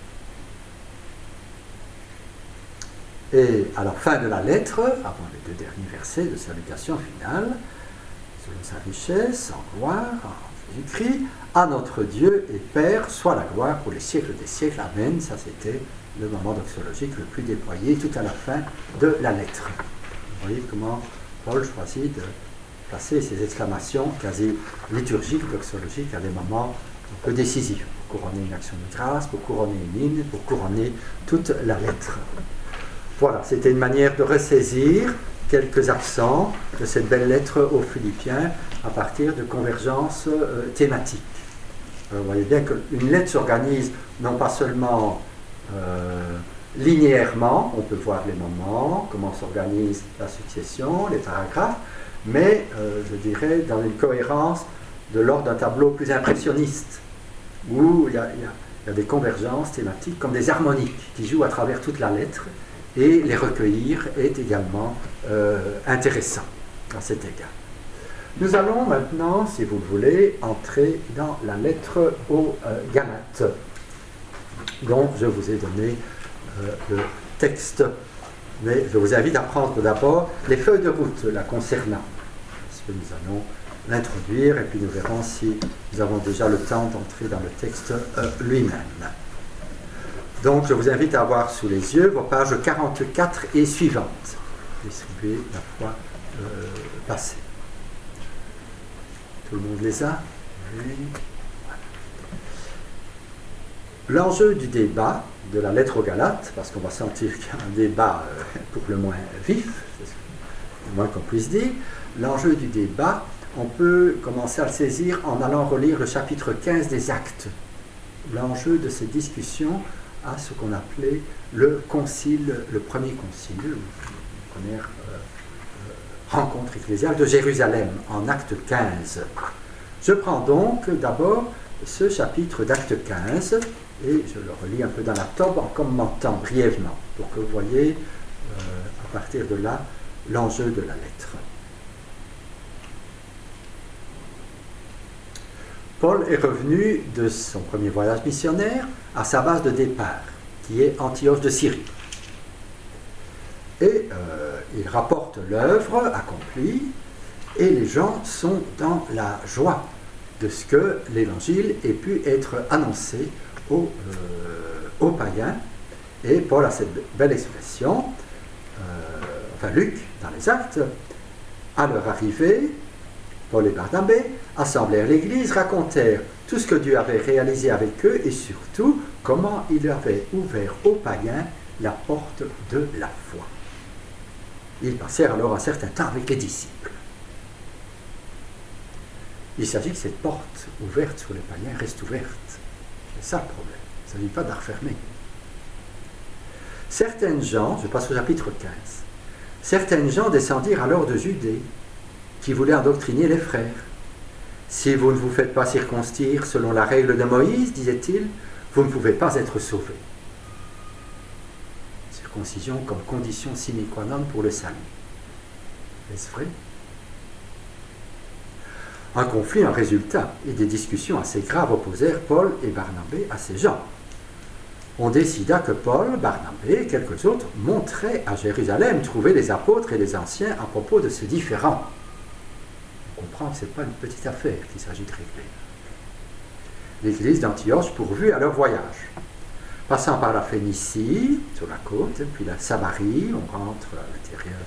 Et à la fin de la lettre, avant les 2 derniers versets de salutation finale, selon sa richesse, en gloire, en Jésus-Christ, à notre Dieu et Père, soit la gloire pour les siècles des siècles. Amen. Ça, c'était le moment doxologique le plus déployé tout à la fin de la lettre. Vous voyez comment Paul choisit de placer ces exclamations quasi liturgiques, doxologiques, à des moments un peu décisifs, pour couronner une action de grâce, pour couronner une hymne, pour couronner toute la lettre. Voilà, c'était une manière de ressaisir quelques accents de cette belle lettre aux Philippiens à partir de convergences thématiques. Vous voyez bien qu'une lettre s'organise non pas seulement linéairement, on peut voir les moments, comment s'organise la succession, les paragraphes, mais je dirais dans une cohérence de l'ordre d'un tableau plus impressionniste, où il y a des convergences thématiques comme des harmoniques qui jouent à travers toute la lettre, et les recueillir est également intéressant à cet égard. Nous allons maintenant, si vous le voulez, entrer dans la lettre aux Galates, dont je vous ai donné le texte, mais je vous invite à prendre d'abord les feuilles de route la concernant, parce que nous allons l'introduire et puis nous verrons si nous avons déjà le temps d'entrer dans le texte lui-même. Donc je vous invite à avoir sous les yeux vos pages 44 et suivantes, distribuées la fois passée. Tout le monde les a? Oui. L'enjeu du débat de la lettre aux Galates, parce qu'on va sentir qu'il y a un débat pour le moins vif, c'est le moins qu'on puisse dire, l'enjeu du débat, on peut commencer à le saisir en allant relire le chapitre 15 des Actes. L'enjeu de ces discussions à ce qu'on appelait le concile, le premier concile, la première rencontre ecclésiale de Jérusalem, en Acte 15. Je prends donc d'abord ce chapitre d'Acte 15, et je le relis un peu dans la tobe en commentant brièvement, pour que vous voyez à partir de là l'enjeu de la lettre. Paul est revenu de son premier voyage missionnaire à sa base de départ, qui est Antioche de Syrie. Et il rapporte l'œuvre accomplie, et les gens sont dans la joie de ce que l'évangile ait pu être annoncé aux païens. Et Paul a cette belle expression, Luc, dans les Actes, à leur arrivée, Paul et Barnabé assemblèrent l'Église, racontèrent tout ce que Dieu avait réalisé avec eux et surtout comment il avait ouvert aux païens la porte de la foi. Ils passèrent alors un certain temps avec les disciples. Il s'agit que cette porte ouverte sur les païens reste ouverte. C'est ça le problème. Il ne s'agit pas de la refermer. Certaines gens, je passe au chapitre 15, certaines gens descendirent alors de Judée qui voulaient endoctriner les frères. Si vous ne vous faites pas circoncire selon la règle de Moïse, disait-il, vous ne pouvez pas être sauvés. Circoncision comme condition sine qua non pour le salut. Est-ce vrai? Un conflit, un résultat et des discussions assez graves opposèrent Paul et Barnabé à ces gens. On décida que Paul, Barnabé et quelques autres monteraient à Jérusalem trouver les apôtres et les anciens à propos de ce différend. On comprend que ce n'est pas une petite affaire qu'il s'agit de régler. L'église d'Antioche pourvut à leur voyage. Passant par la Phénicie, sur la côte, puis la Samarie, on rentre à l'intérieur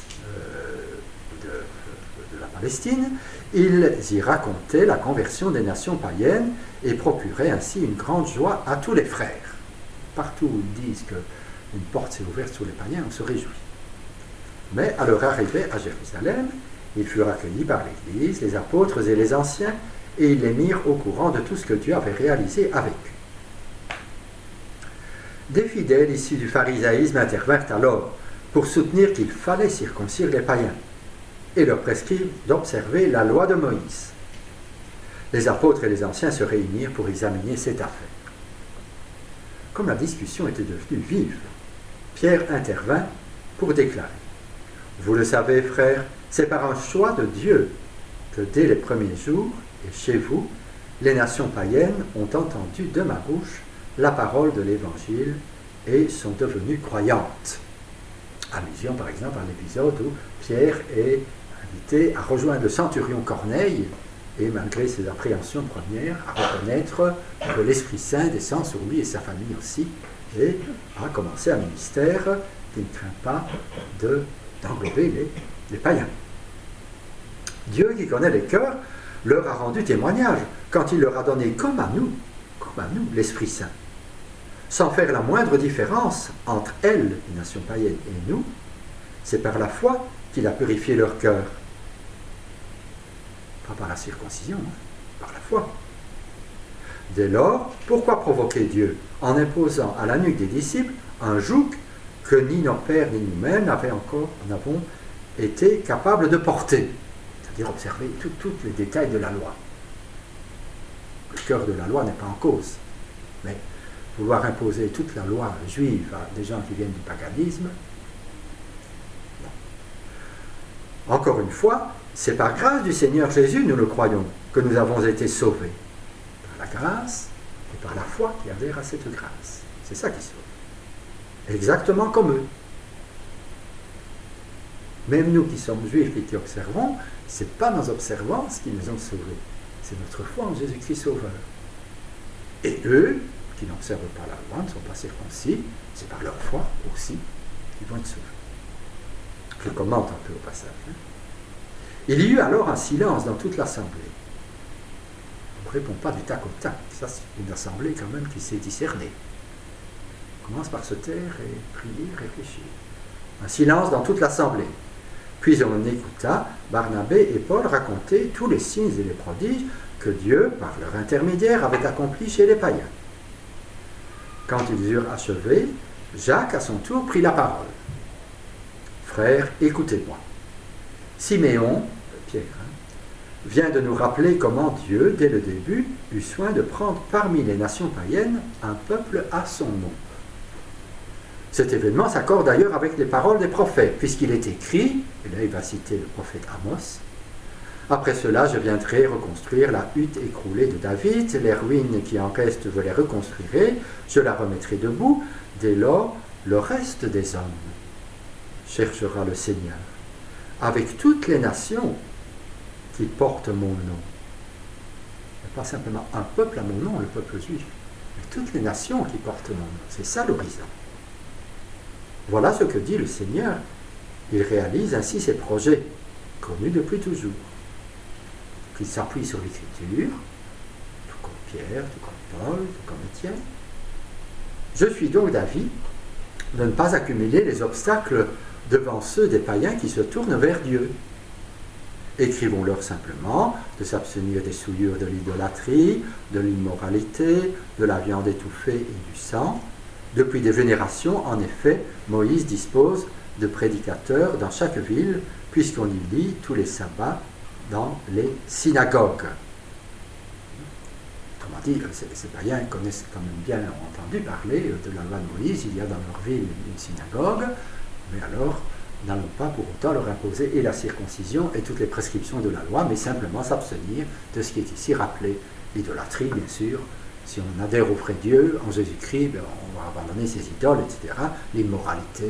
de la Palestine, ils y racontaient la conversion des nations païennes et procuraient ainsi une grande joie à tous les frères. Partout où ils disent qu'une porte s'est ouverte sur les païens, on se réjouit. Mais à leur arrivée à Jérusalem, ils furent accueillis par l'Église, les apôtres et les anciens, et ils les mirent au courant de tout ce que Dieu avait réalisé avec eux. Des fidèles issus du pharisaïsme intervinrent alors pour soutenir qu'il fallait circoncire les païens et leur prescrire d'observer la loi de Moïse. Les apôtres et les anciens se réunirent pour examiner cette affaire. Comme la discussion était devenue vive, Pierre intervint pour déclarer « Vous le savez, frères, c'est par un choix de Dieu que dès les premiers jours, et chez vous, les nations païennes ont entendu de ma bouche la parole de l'Évangile et sont devenues croyantes. » Allusion par exemple à l'épisode où Pierre est invité à rejoindre le centurion Corneille et malgré ses appréhensions premières, à reconnaître que l'Esprit Saint descend sur lui et sa famille aussi, et à commencer un ministère qui ne craint pas d'englober les païens. Dieu qui connaît les cœurs leur a rendu témoignage quand il leur a donné comme à nous, l'Esprit Saint. Sans faire la moindre différence entre elles, les nations païennes, et nous, c'est par la foi qu'il a purifié leur cœur. Pas par la circoncision, par la foi. Dès lors, pourquoi provoquer Dieu en imposant à la nuque des disciples un joug que ni nos pères ni nous-mêmes n'avons été capables de porter, c'est-à-dire observer tous les détails de la loi. Le cœur de la loi n'est pas en cause, mais vouloir imposer toute la loi juive à des gens qui viennent du paganisme, non. Encore une fois, c'est par grâce du Seigneur Jésus, nous le croyons, que nous avons été sauvés. Par la grâce et par la foi qui adhère à cette grâce. C'est ça qui sauve. Exactement comme eux. Même nous qui sommes juifs et qui observons, ce n'est pas nos observances qui nous ont sauvés. C'est notre foi en Jésus-Christ Sauveur. Et eux, qui n'observent pas la loi, ne sont pas circoncis, c'est par leur foi aussi qu'ils vont être sauvés. Je commente un peu au passage. Il y eut alors un silence dans toute l'assemblée. On ne répond pas du tac au tac. Ça, c'est une assemblée quand même qui s'est discernée. On commence par se taire et prier, réfléchir. Un silence dans toute l'assemblée. Puis on écouta Barnabé et Paul raconter tous les signes et les prodiges que Dieu, par leur intermédiaire, avait accomplis chez les païens. Quand ils eurent achevé, Jacques, à son tour, prit la parole. « Frères, écoutez-moi. Siméon, Pierre, vient de nous rappeler comment Dieu, dès le début, eut soin de prendre parmi les nations païennes un peuple à son nom. Cet événement s'accorde d'ailleurs avec les paroles des prophètes, puisqu'il est écrit, et là il va citer le prophète Amos, Après cela, je viendrai reconstruire la hutte écroulée de David, les ruines qui en restent, je les reconstruirai, je la remettrai debout. Dès lors, le reste des hommes cherchera le Seigneur, avec toutes les nations qui portent mon nom. Et pas simplement un peuple à mon nom, le peuple juif, mais toutes les nations qui portent mon nom. C'est ça l'horizon. Voilà ce que dit le Seigneur. Il réalise ainsi ses projets, connus depuis toujours. Il s'appuie sur l'Écriture, tout comme Pierre, tout comme Paul, tout comme Étienne. Je suis donc d'avis de ne pas accumuler les obstacles devant ceux des païens qui se tournent vers Dieu. Écrivons-leur simplement de s'abstenir des souillures de l'idolâtrie, de l'immoralité, de la viande étouffée et du sang. Depuis des générations, en effet, Moïse dispose de prédicateurs dans chaque ville, puisqu'on y lit tous les sabbats dans les synagogues. Autrement dit, ces païens connaissent quand même bien, ont entendu parler de la loi de Moïse. Il y a dans leur ville une synagogue, mais alors n'allons pas pour autant leur imposer et la circoncision et toutes les prescriptions de la loi, mais simplement s'abstenir de ce qui est ici rappelé. L'idolâtrie, bien sûr. Si on adhère au vrai Dieu, en Jésus-Christ, on va abandonner ses idoles, etc. L'immoralité,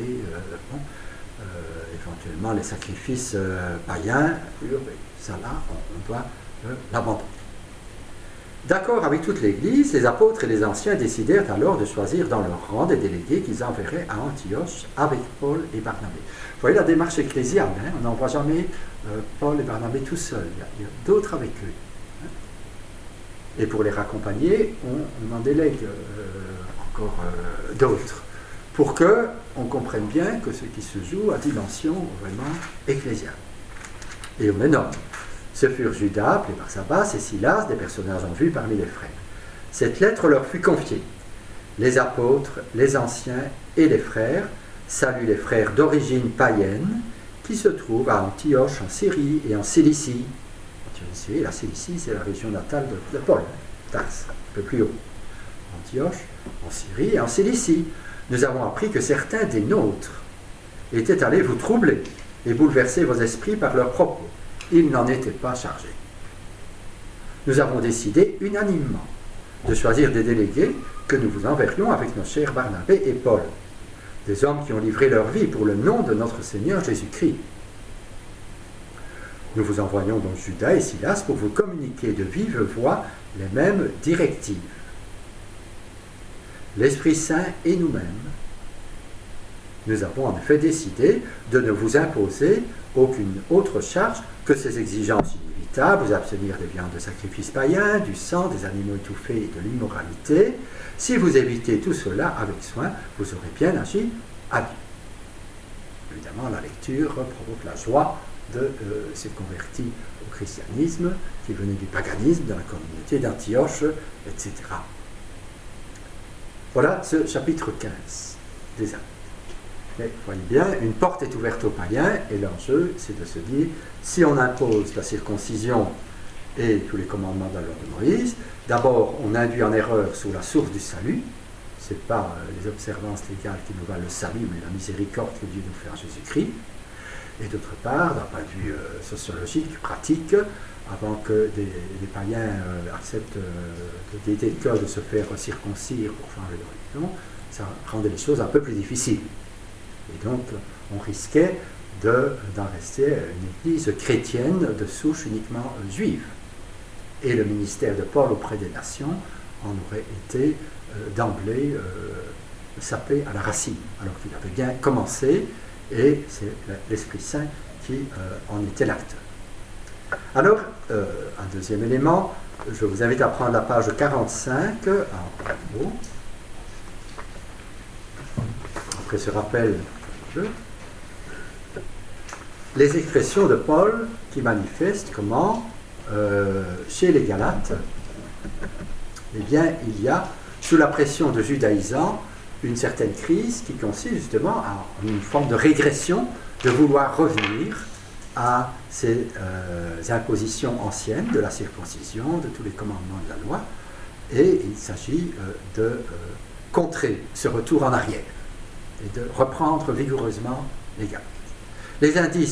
éventuellement les sacrifices païens, ça là, on doit l'abandonner. D'accord avec toute l'Église, les apôtres et les anciens décidèrent alors de choisir dans leur rang des délégués qu'ils enverraient à Antioche avec Paul et Barnabé. Vous voyez la démarche ecclésiale, hein, on n'envoie jamais Paul et Barnabé tout seuls, il y a d'autres avec eux. Hein. Et pour les raccompagner, on en délègue encore d'autres, pour qu'on comprenne bien que ce qui se joue a dimension vraiment ecclésiale. Et on les nomme. Ce furent Judas, appelé Barsabas, et Silas, des personnages en vue parmi les frères. Cette lettre leur fut confiée. Les apôtres, les anciens et les frères saluent les frères d'origine païenne qui se trouvent à Antioche, en Syrie et en Cilicie. La Cilicie, c'est la région natale de Paul, Tars, un peu plus haut. Antioche, en Syrie et en Cilicie. Nous avons appris que certains des nôtres étaient allés vous troubler et bouleverser vos esprits par leurs propos. Ils n'en étaient pas chargés. Nous avons décidé unanimement de choisir des délégués que nous vous enverrions avec nos chers Barnabé et Paul, des hommes qui ont livré leur vie pour le nom de notre Seigneur Jésus-Christ. Nous vous envoyons donc Judas et Silas pour vous communiquer de vive voix les mêmes directives. L'Esprit Saint et nous-mêmes, nous avons en effet décidé de ne vous imposer aucune autre charge que ces exigences inévitables, vous abstenir des viandes de sacrifices païens, du sang, des animaux étouffés et de l'immoralité. Si vous évitez tout cela avec soin, vous aurez bien agi à Dieu. Évidemment, la lecture provoque la joie de ces convertis au christianisme qui venaient du paganisme, de la communauté d'Antioche, etc. Voilà ce chapitre 15 des Actes. Mais voyez bien, une porte est ouverte aux païens et l'enjeu, c'est de se dire, si on impose la circoncision et tous les commandements de la loi de Moïse, d'abord on induit en erreur sur la source du salut, ce n'est pas les observances légales qui nous valent le salut, mais la miséricorde que Dieu nous fait en Jésus-Christ. Et d'autre part, d'un point de vue sociologique, pratique, avant que des païens acceptent de gaieté de cœur de se faire circoncire pour changer de religion, ça rendait les choses un peu plus difficiles. Et donc, on risquait d'en rester à une église chrétienne de souche uniquement juive. Et le ministère de Paul auprès des nations en aurait été d'emblée sapé à la racine, alors qu'il avait bien commencé, et c'est l'Esprit Saint qui en était l'acteur. Alors, un deuxième élément, je vous invite à prendre la page 45 en haut. Après ce rappel, les expressions de Paul qui manifestent comment, chez les Galates, eh bien, il y a, sous la pression de judaïsants, une certaine crise qui consiste justement en une forme de régression, de vouloir revenir à ces impositions anciennes de la circoncision, de tous les commandements de la loi, et il s'agit de contrer ce retour en arrière et de reprendre vigoureusement les Galates. Les indices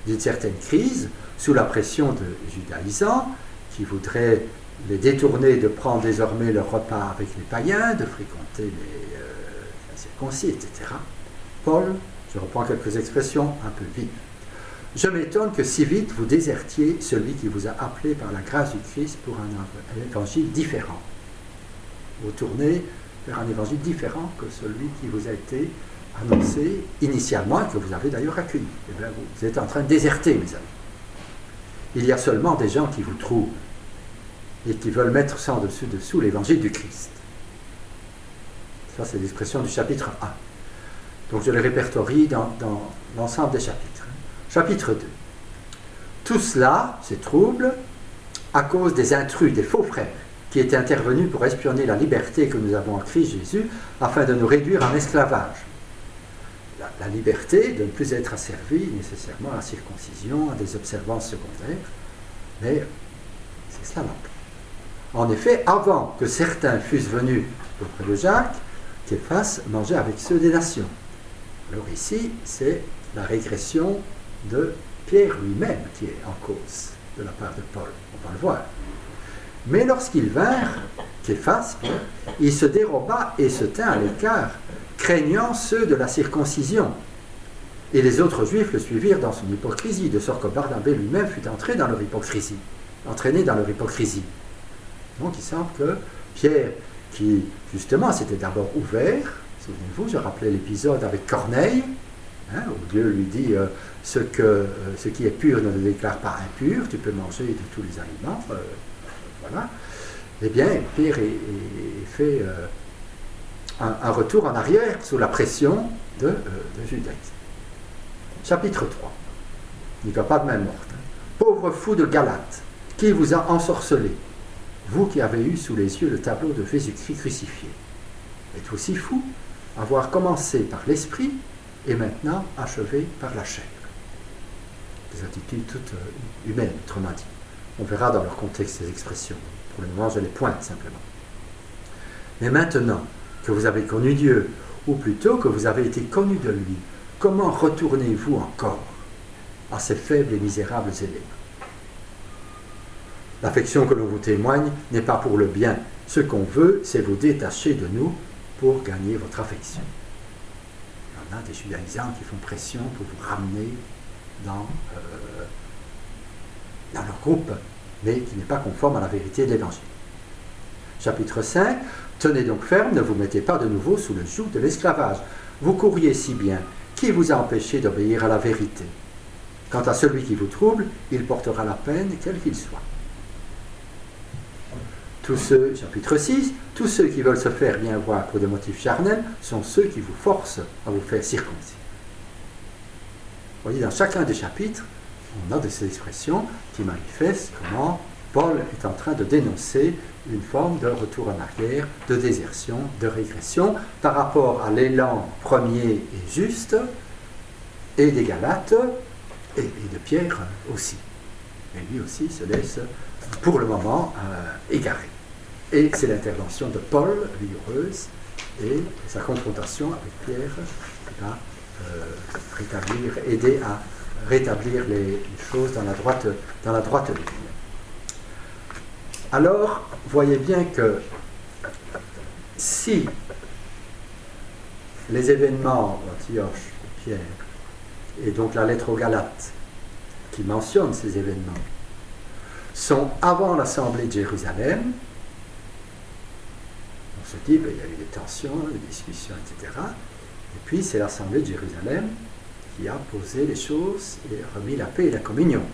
d'une certaine crise, sous la pression de judaïsants qui voudraient les détourner de prendre désormais leur repas avec les païens, de fréquenter les circoncis, etc. Paul, je reprends quelques expressions un peu vives. Je m'étonne que si vite vous désertiez celui qui vous a appelé par la grâce du Christ pour un évangile différent. Vous tournez vers un évangile différent que celui qui vous a été annoncé initialement et que vous avez d'ailleurs accueilli. Eh bien, vous êtes en train de déserter, mes amis. Il y a seulement des gens qui vous troublent et qui veulent mettre ça en dessous l'évangile du Christ. Ça, c'est l'expression du chapitre 1. Donc, je les répertorie dans l'ensemble des chapitres. Chapitre 2. Tout cela, ces troubles, à cause des intrus, des faux frères, qui étaient intervenus pour espionner la liberté que nous avons en Christ Jésus, afin de nous réduire en esclavage. La liberté de ne plus être asservi nécessairement à la circoncision, à des observances secondaires, mais c'est cela non plus. En effet, avant que certains fussent venus auprès de Jacques, qu'Éphas mangeait avec ceux des nations. Alors ici, c'est la régression de Pierre lui-même qui est en cause de la part de Paul. On va le voir. Mais lorsqu'ils vinrent, qu'Éphas, il se déroba et se tint à l'écart, craignant ceux de la circoncision. Et les autres Juifs le suivirent dans son hypocrisie, de sorte que Barnabé lui-même fut entraîné dans leur hypocrisie. Donc il semble que Pierre, qui justement s'était d'abord ouvert, souvenez-vous, je rappelais l'épisode avec Corneille, où Dieu lui dit ce qui est pur ne le déclare pas impur, tu peux manger de tous les aliments, voilà. Eh bien, Pierre fait un retour en arrière sous la pression de Judas. Chapitre 3. Il ne va pas de main morte. Pauvre fou de Galate, qui vous a ensorcelé, vous qui avez eu sous les yeux le tableau de Jésus-Christ crucifié. Êtes-vous si fou, avoir commencé par l'esprit et maintenant achevé par la chair. Des attitudes toutes humaines, autrement dit. On verra dans leur contexte ces expressions. Pour le moment, je les pointe simplement. Mais maintenant que vous avez connu Dieu, ou plutôt que vous avez été connu de lui, comment retournez-vous encore à ces faibles et misérables éléments? L'affection que l'on vous témoigne n'est pas pour le bien. Ce qu'on veut, c'est vous détacher de nous pour gagner votre affection. Il y en a des judaïsants qui font pression pour vous ramener dans leur groupe, mais qui n'est pas conforme à la vérité de l'Évangile. Chapitre 5. Tenez donc ferme, ne vous mettez pas de nouveau sous le joug de l'esclavage. Vous courriez si bien. Qui vous a empêché d'obéir à la vérité? Quant à celui qui vous trouble, il portera la peine, quel qu'il soit. Chapitre 6, tous ceux qui veulent se faire bien voir pour des motifs charnels sont ceux qui vous forcent à vous faire circoncire. Vous voyez, dans chacun des chapitres, on a de ces expressions qui manifestent comment Paul est en train de dénoncer une forme de retour en arrière, de désertion, de régression par rapport à l'élan premier et juste, et des Galates, et de Pierre aussi. Et lui aussi se laisse, pour le moment, égarer. Et c'est l'intervention de Paul, vigoureuse, et sa confrontation avec Pierre qui va aider à rétablir les choses dans la droite ligne. Alors, voyez bien que si les événements d'Antioche, de Pierre, et donc la lettre aux Galates, qui mentionne ces événements, sont avant l'Assemblée de Jérusalem, on se dit, il y a eu des tensions, des discussions, etc. Et puis c'est l'Assemblée de Jérusalem qui a posé les choses et remis la paix et la communion.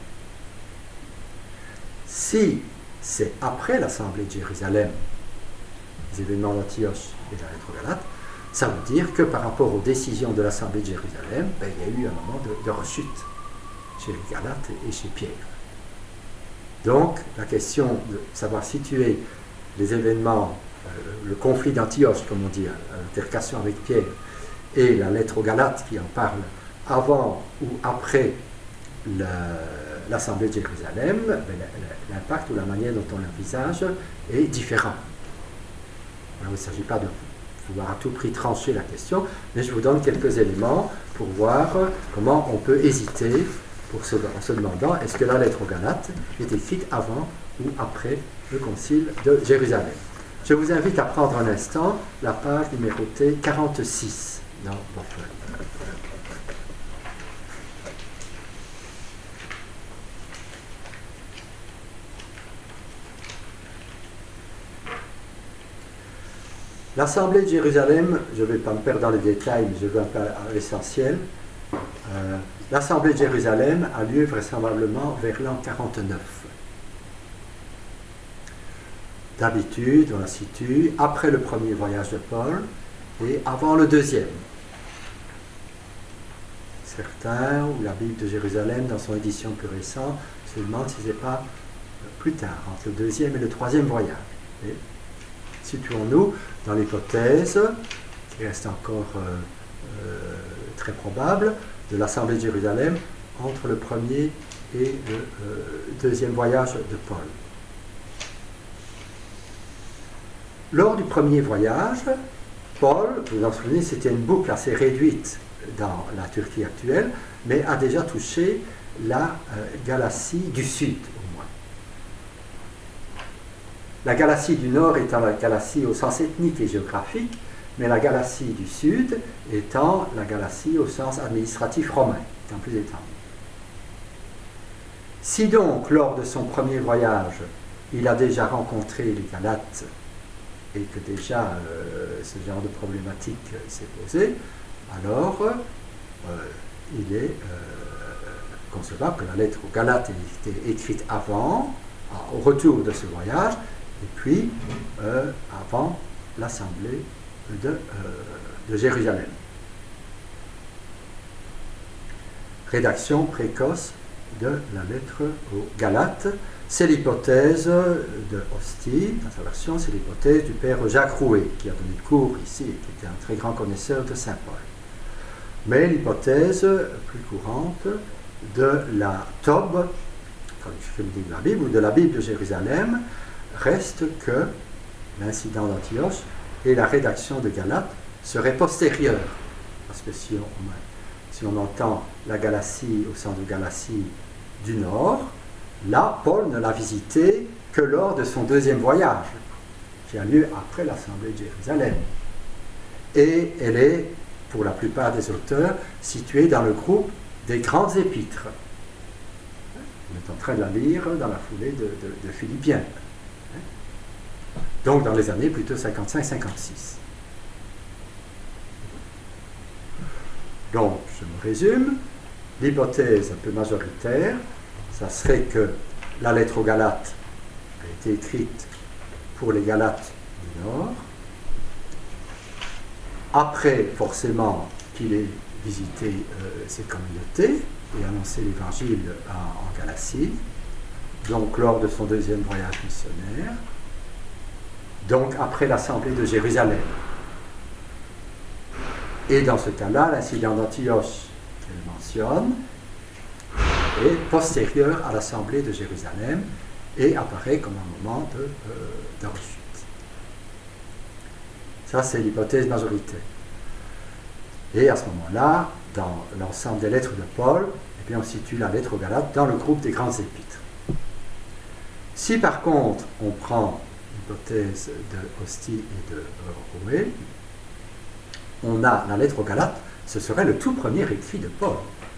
Si c'est après l'Assemblée de Jérusalem, les événements d'Antioche et la lettre aux Galates, ça veut dire que par rapport aux décisions de l'Assemblée de Jérusalem, il y a eu un moment de rechute chez les Galates et chez Pierre. Donc, la question de savoir situer les événements, le conflit d'Antioche, comme on dit, l'altercation avec Pierre, et la lettre aux Galates qui en parle avant ou après l'Assemblée de Jérusalem, l'impact ou la manière dont on l'envisage est différent. Alors, il ne s'agit pas de pouvoir à tout prix trancher la question, mais je vous donne quelques éléments pour voir comment on peut hésiter en se demandant est-ce que la lettre aux Galates est écrite avant ou après le concile de Jérusalem. Je vous invite à prendre un instant la page numérotée 46 dans votre feuille. L'Assemblée de Jérusalem, je ne vais pas me perdre dans les détails, mais je vais un peu à l'essentiel. L'Assemblée de Jérusalem a lieu vraisemblablement vers l'an 49. D'habitude, on la situe après le premier voyage de Paul et avant le deuxième. Certains, ou la Bible de Jérusalem, dans son édition plus récente, se demandent si ce n'est pas plus tard, entre le deuxième et le troisième voyage. Et situons-nous dans l'hypothèse, qui reste encore très probable, de l'Assemblée de Jérusalem entre le premier et le deuxième voyage de Paul. Lors du premier voyage, Paul, vous vous en souvenez, c'était une boucle assez réduite dans la Turquie actuelle, mais a déjà touché la Galatie du Sud, au moins. La Galatie du Nord étant la Galatie au sens ethnique et géographique, mais la Galatie du Sud étant la Galatie au sens administratif romain, étant plus étendue. Si donc, lors de son premier voyage, il a déjà rencontré les Galates et que déjà ce genre de problématique s'est posée, alors il est concevable que la lettre aux Galates ait été écrite avant, au retour de ce voyage, et puis avant l'Assemblée de Jérusalem. Rédaction précoce de la lettre aux Galates. C'est l'hypothèse de Ostie, dans sa version, c'est l'hypothèse du père Jacques Rouet, qui a donné cours ici et qui était un très grand connaisseur de Saint Paul. Mais l'hypothèse plus courante de la Tob, traduction de la Bible, ou de la Bible de Jérusalem, reste que l'incident d'Antioche et la rédaction de Galates seraient postérieures. Parce que si on entend la Galatie au sens de Galatie du Nord, là, Paul ne l'a visité que lors de son deuxième voyage, qui a lieu après l'Assemblée de Jérusalem. Et elle est, pour la plupart des auteurs, située dans le groupe des grandes épîtres. On est en train de la lire dans la foulée de Philippiens. Donc dans les années plutôt 55-56. Donc, je me résume, l'hypothèse un peu majoritaire, ça serait que la lettre aux Galates a été écrite pour les Galates du Nord, après forcément qu'il ait visité ces communautés et annoncé l'évangile en Galatie, donc lors de son deuxième voyage missionnaire, donc après l'Assemblée de Jérusalem. Et dans ce cas-là, l'incident d'Antioche qu'elle mentionne est postérieur à l'Assemblée de Jérusalem et apparaît comme un moment de rechute. Ça, c'est l'hypothèse majoritaire. Et à ce moment-là, dans l'ensemble des lettres de Paul, eh bien, on situe la lettre aux Galates dans le groupe des grandes épîtres. Si par contre, on prend l'hypothèse de Ostie et de Rouet, on a la lettre aux Galates, ce serait le tout premier écrit de Paul.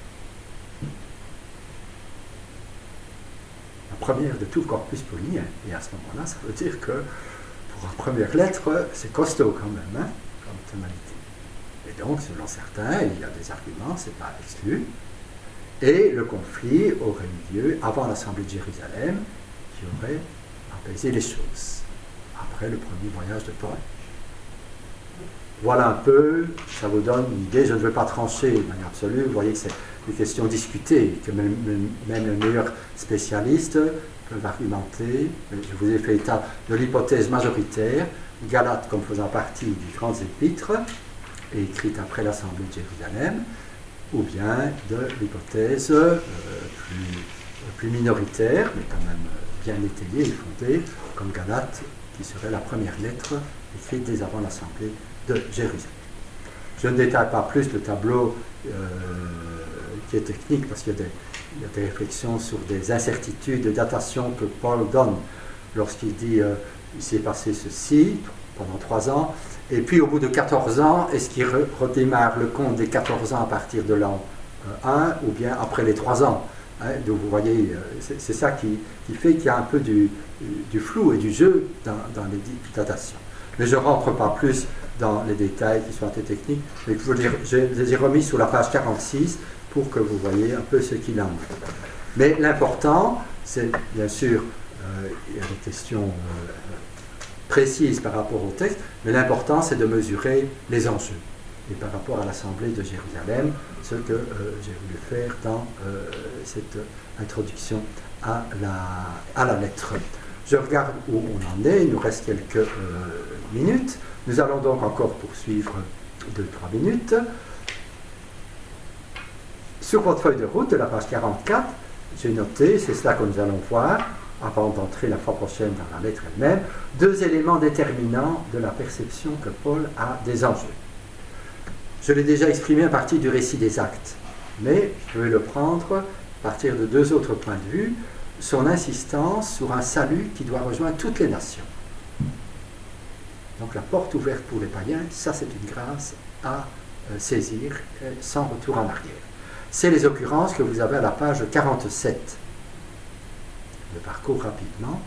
La première de tout le corpus paulinien. Et à ce moment-là, ça veut dire que pour une première lettre, c'est costaud quand même, comme tonalité. Et donc, selon certains, il y a des arguments, c'est pas exclu. Et le conflit aurait eu lieu avant l'Assemblée de Jérusalem, qui aurait apaisé les choses, après le premier voyage de Paul. Voilà un peu, ça vous donne une idée, je ne veux pas trancher de manière absolue, vous voyez que c'est des questions discutées, que même les meilleurs spécialistes peuvent argumenter. Je vous ai fait état de l'hypothèse majoritaire, Galates comme faisant partie des grandes épîtres, et écrite après l'Assemblée de Jérusalem, ou bien de l'hypothèse plus minoritaire, mais quand même bien étayée et fondée, comme Galates, qui serait la première lettre écrite dès avant l'Assemblée de Jérusalem. Je ne détaille pas plus le tableau qui est technique parce qu'il y a il y a des réflexions sur des incertitudes de datation que Paul donne lorsqu'il dit il s'est passé ceci pendant 3 ans, et puis au bout de 14 ans, est-ce qu'il redémarre le compte des 14 ans à partir de l'an 1 ou bien après les 3 ans, hein? Donc vous voyez, c'est ça qui fait qu'il y a un peu du flou et du jeu dans les datations. Mais je ne rentre pas plus dans les détails qui sont un peu techniques, mais je les ai remis sur la page 46 pour que vous voyez un peu ce qu'il en est. Mais l'important, c'est bien sûr, il y a des questions précises par rapport au texte, mais l'important c'est de mesurer les enjeux. Et par rapport à l'Assemblée de Jérusalem, ce que j'ai voulu faire dans cette introduction à la lettre. Je regarde où on en est, il nous reste quelques minutes. Nous allons donc encore poursuivre 2-3 minutes. Sur votre feuille de route de la page 44, j'ai noté, c'est cela que nous allons voir, avant d'entrer la fois prochaine dans la lettre elle-même, 2 éléments déterminants de la perception que Paul a des enjeux. Je l'ai déjà exprimé à partir du récit des Actes, mais je vais le prendre à partir de 2 autres points de vue, son insistance sur un salut qui doit rejoindre toutes les nations. Donc la porte ouverte pour les païens, ça c'est une grâce à saisir sans retour en arrière. C'est les occurrences que vous avez à la page 47. Je parcours rapidement.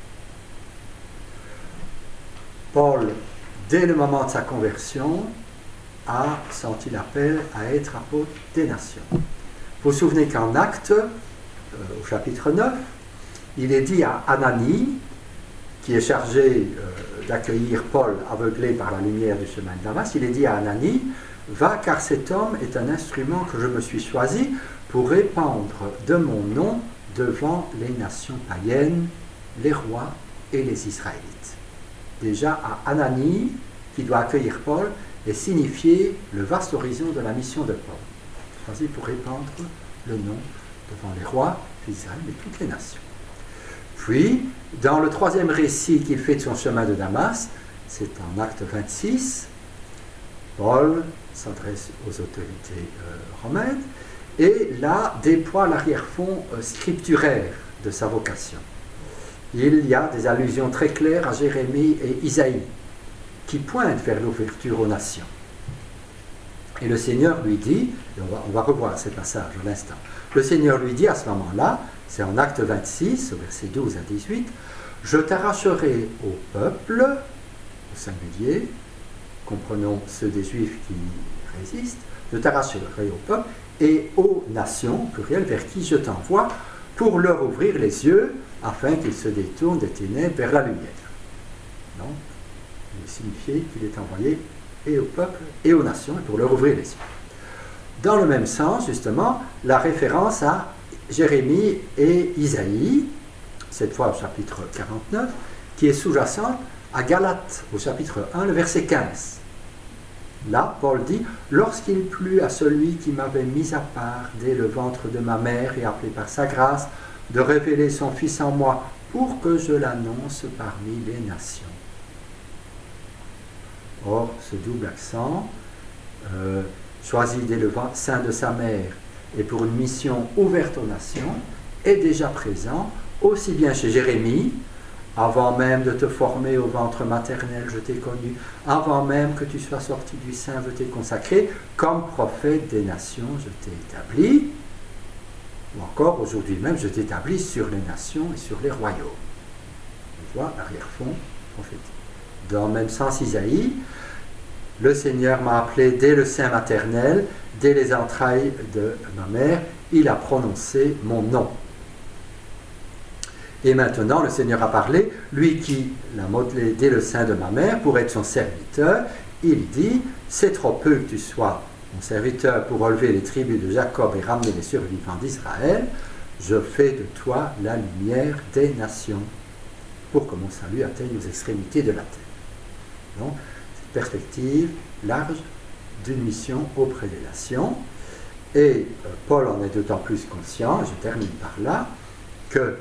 Paul, dès le moment de sa conversion, a senti l'appel à être apôtre des nations. Vous vous souvenez qu'en Actes, au chapitre 9, il est dit à Ananie, qui est chargé d'accueillir Paul aveuglé par la lumière du chemin de Damas, il est dit à Ananie, « Va, car cet homme est un instrument que je me suis choisi pour répandre de mon nom devant les nations païennes, les rois et les Israélites. » Déjà à Ananie, qui doit accueillir Paul, et signifier le vaste horizon de la mission de Paul. Choisi pour répandre le nom devant les rois d'Israël et toutes les nations. Puis, dans le 3e récit qu'il fait de son chemin de Damas, c'est en Acte 26, Paul s'adresse aux autorités romaines et là déploie l'arrière-fond scripturaire de sa vocation. Il y a des allusions très claires à Jérémie et Isaïe qui pointent vers l'ouverture aux nations. Et le Seigneur lui dit, et on va revoir ces passages à l'instant, le Seigneur lui dit à ce moment-là, c'est en Acte 26, au verset 12 à 18, « Je t'arracherai au peuple, au singulier, comprenons ceux des Juifs qui résistent, je t'arracherai au peuple et aux nations, pluriel, vers qui je t'envoie, pour leur ouvrir les yeux, afin qu'ils se détournent des ténèbres vers la lumière. » Donc, il est signifié qu'il est envoyé et au peuple et aux nations, et pour leur ouvrir les yeux. Dans le même sens, justement, la référence à Jérémie et Isaïe, cette fois au chapitre 49, qui est sous-jacente à Galates, au chapitre 1, le verset 15. Là, Paul dit « Lorsqu'il plut à celui qui m'avait mis à part dès le ventre de ma mère et appelé par sa grâce, de révéler son Fils en moi, pour que je l'annonce parmi les nations. » Or, ce double accent, choisi dès le sein de sa mère et pour une mission ouverte aux nations, est déjà présent, aussi bien chez Jérémie, avant même de te former au ventre maternel, je t'ai connu, avant même que tu sois sorti du sein, je t'ai consacré, comme prophète des nations, je t'ai établi, ou encore aujourd'hui même, je t'établis sur les nations et sur les royaumes. On voit l'arrière-fond prophétique. Dans le même sens, Isaïe, le Seigneur m'a appelé dès le sein maternel, dès les entrailles de ma mère, il a prononcé mon nom. Et maintenant, le Seigneur a parlé, lui qui l'a modelé dès le sein de ma mère pour être son serviteur, il dit, c'est trop peu que tu sois mon serviteur pour relever les tribus de Jacob et ramener les survivants d'Israël, je fais de toi la lumière des nations, pour que mon salut atteigne aux extrémités de la terre. Donc, cette perspective large d'une mission auprès des nations, et Paul en est d'autant plus conscient, et je termine par là, que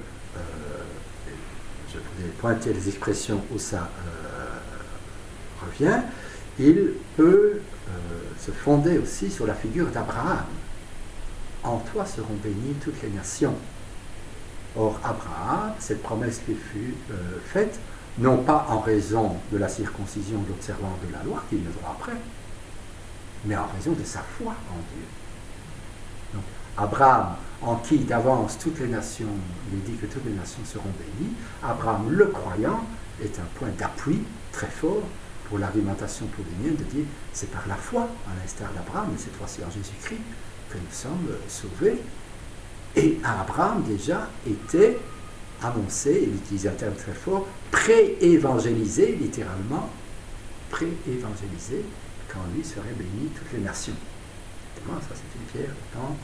je vous ai pointé les expressions où ça revient, il peut se fonder aussi sur la figure d'Abraham. en toi seront bénies toutes les nations. Or, Abraham, cette promesse lui fut faite, non pas en raison de la circoncision de l'observance de la loi, qui viendra après, mais en raison de sa foi en Dieu. Donc, Abraham, en qui d'avance toutes les nations, il dit que toutes les nations seront bénies, Abraham, le croyant, est un point d'appui très fort pour l'argumentation paulinienne de dire c'est par la foi, à l'instar d'Abraham, mais cette fois-ci en Jésus-Christ, que nous sommes sauvés. Et Abraham déjà était annoncé, il utilise un terme très fort, pré-évangélisé, littéralement, pré-évangélisé, qu'en lui seraient bénies toutes les nations. Évidemment, ça c'est une pierre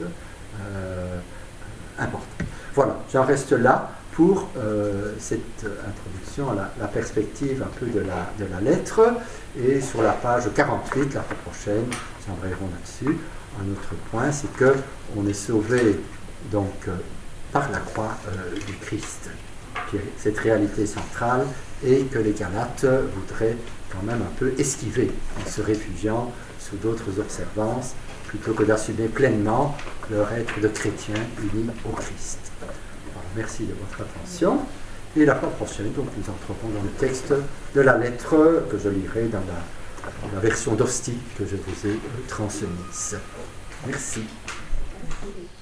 importante. Voilà, j'en reste là pour cette introduction à la perspective un peu de la lettre. Et sur la page 48, la fois prochaine, nous embrayerons là-dessus. Un autre point, c'est qu'on est sauvé donc par la croix du Christ, qui est cette réalité centrale, et que les Galates voudraient quand même un peu esquiver en se réfugiant sous d'autres observances, plutôt que d'assumer pleinement leur être de chrétiens unis au Christ. Alors, merci de votre attention. Et la fois prochaine, donc, nous entrerons dans le texte de la lettre que je lirai dans la version d'Ostie que je vous ai transmise. Merci.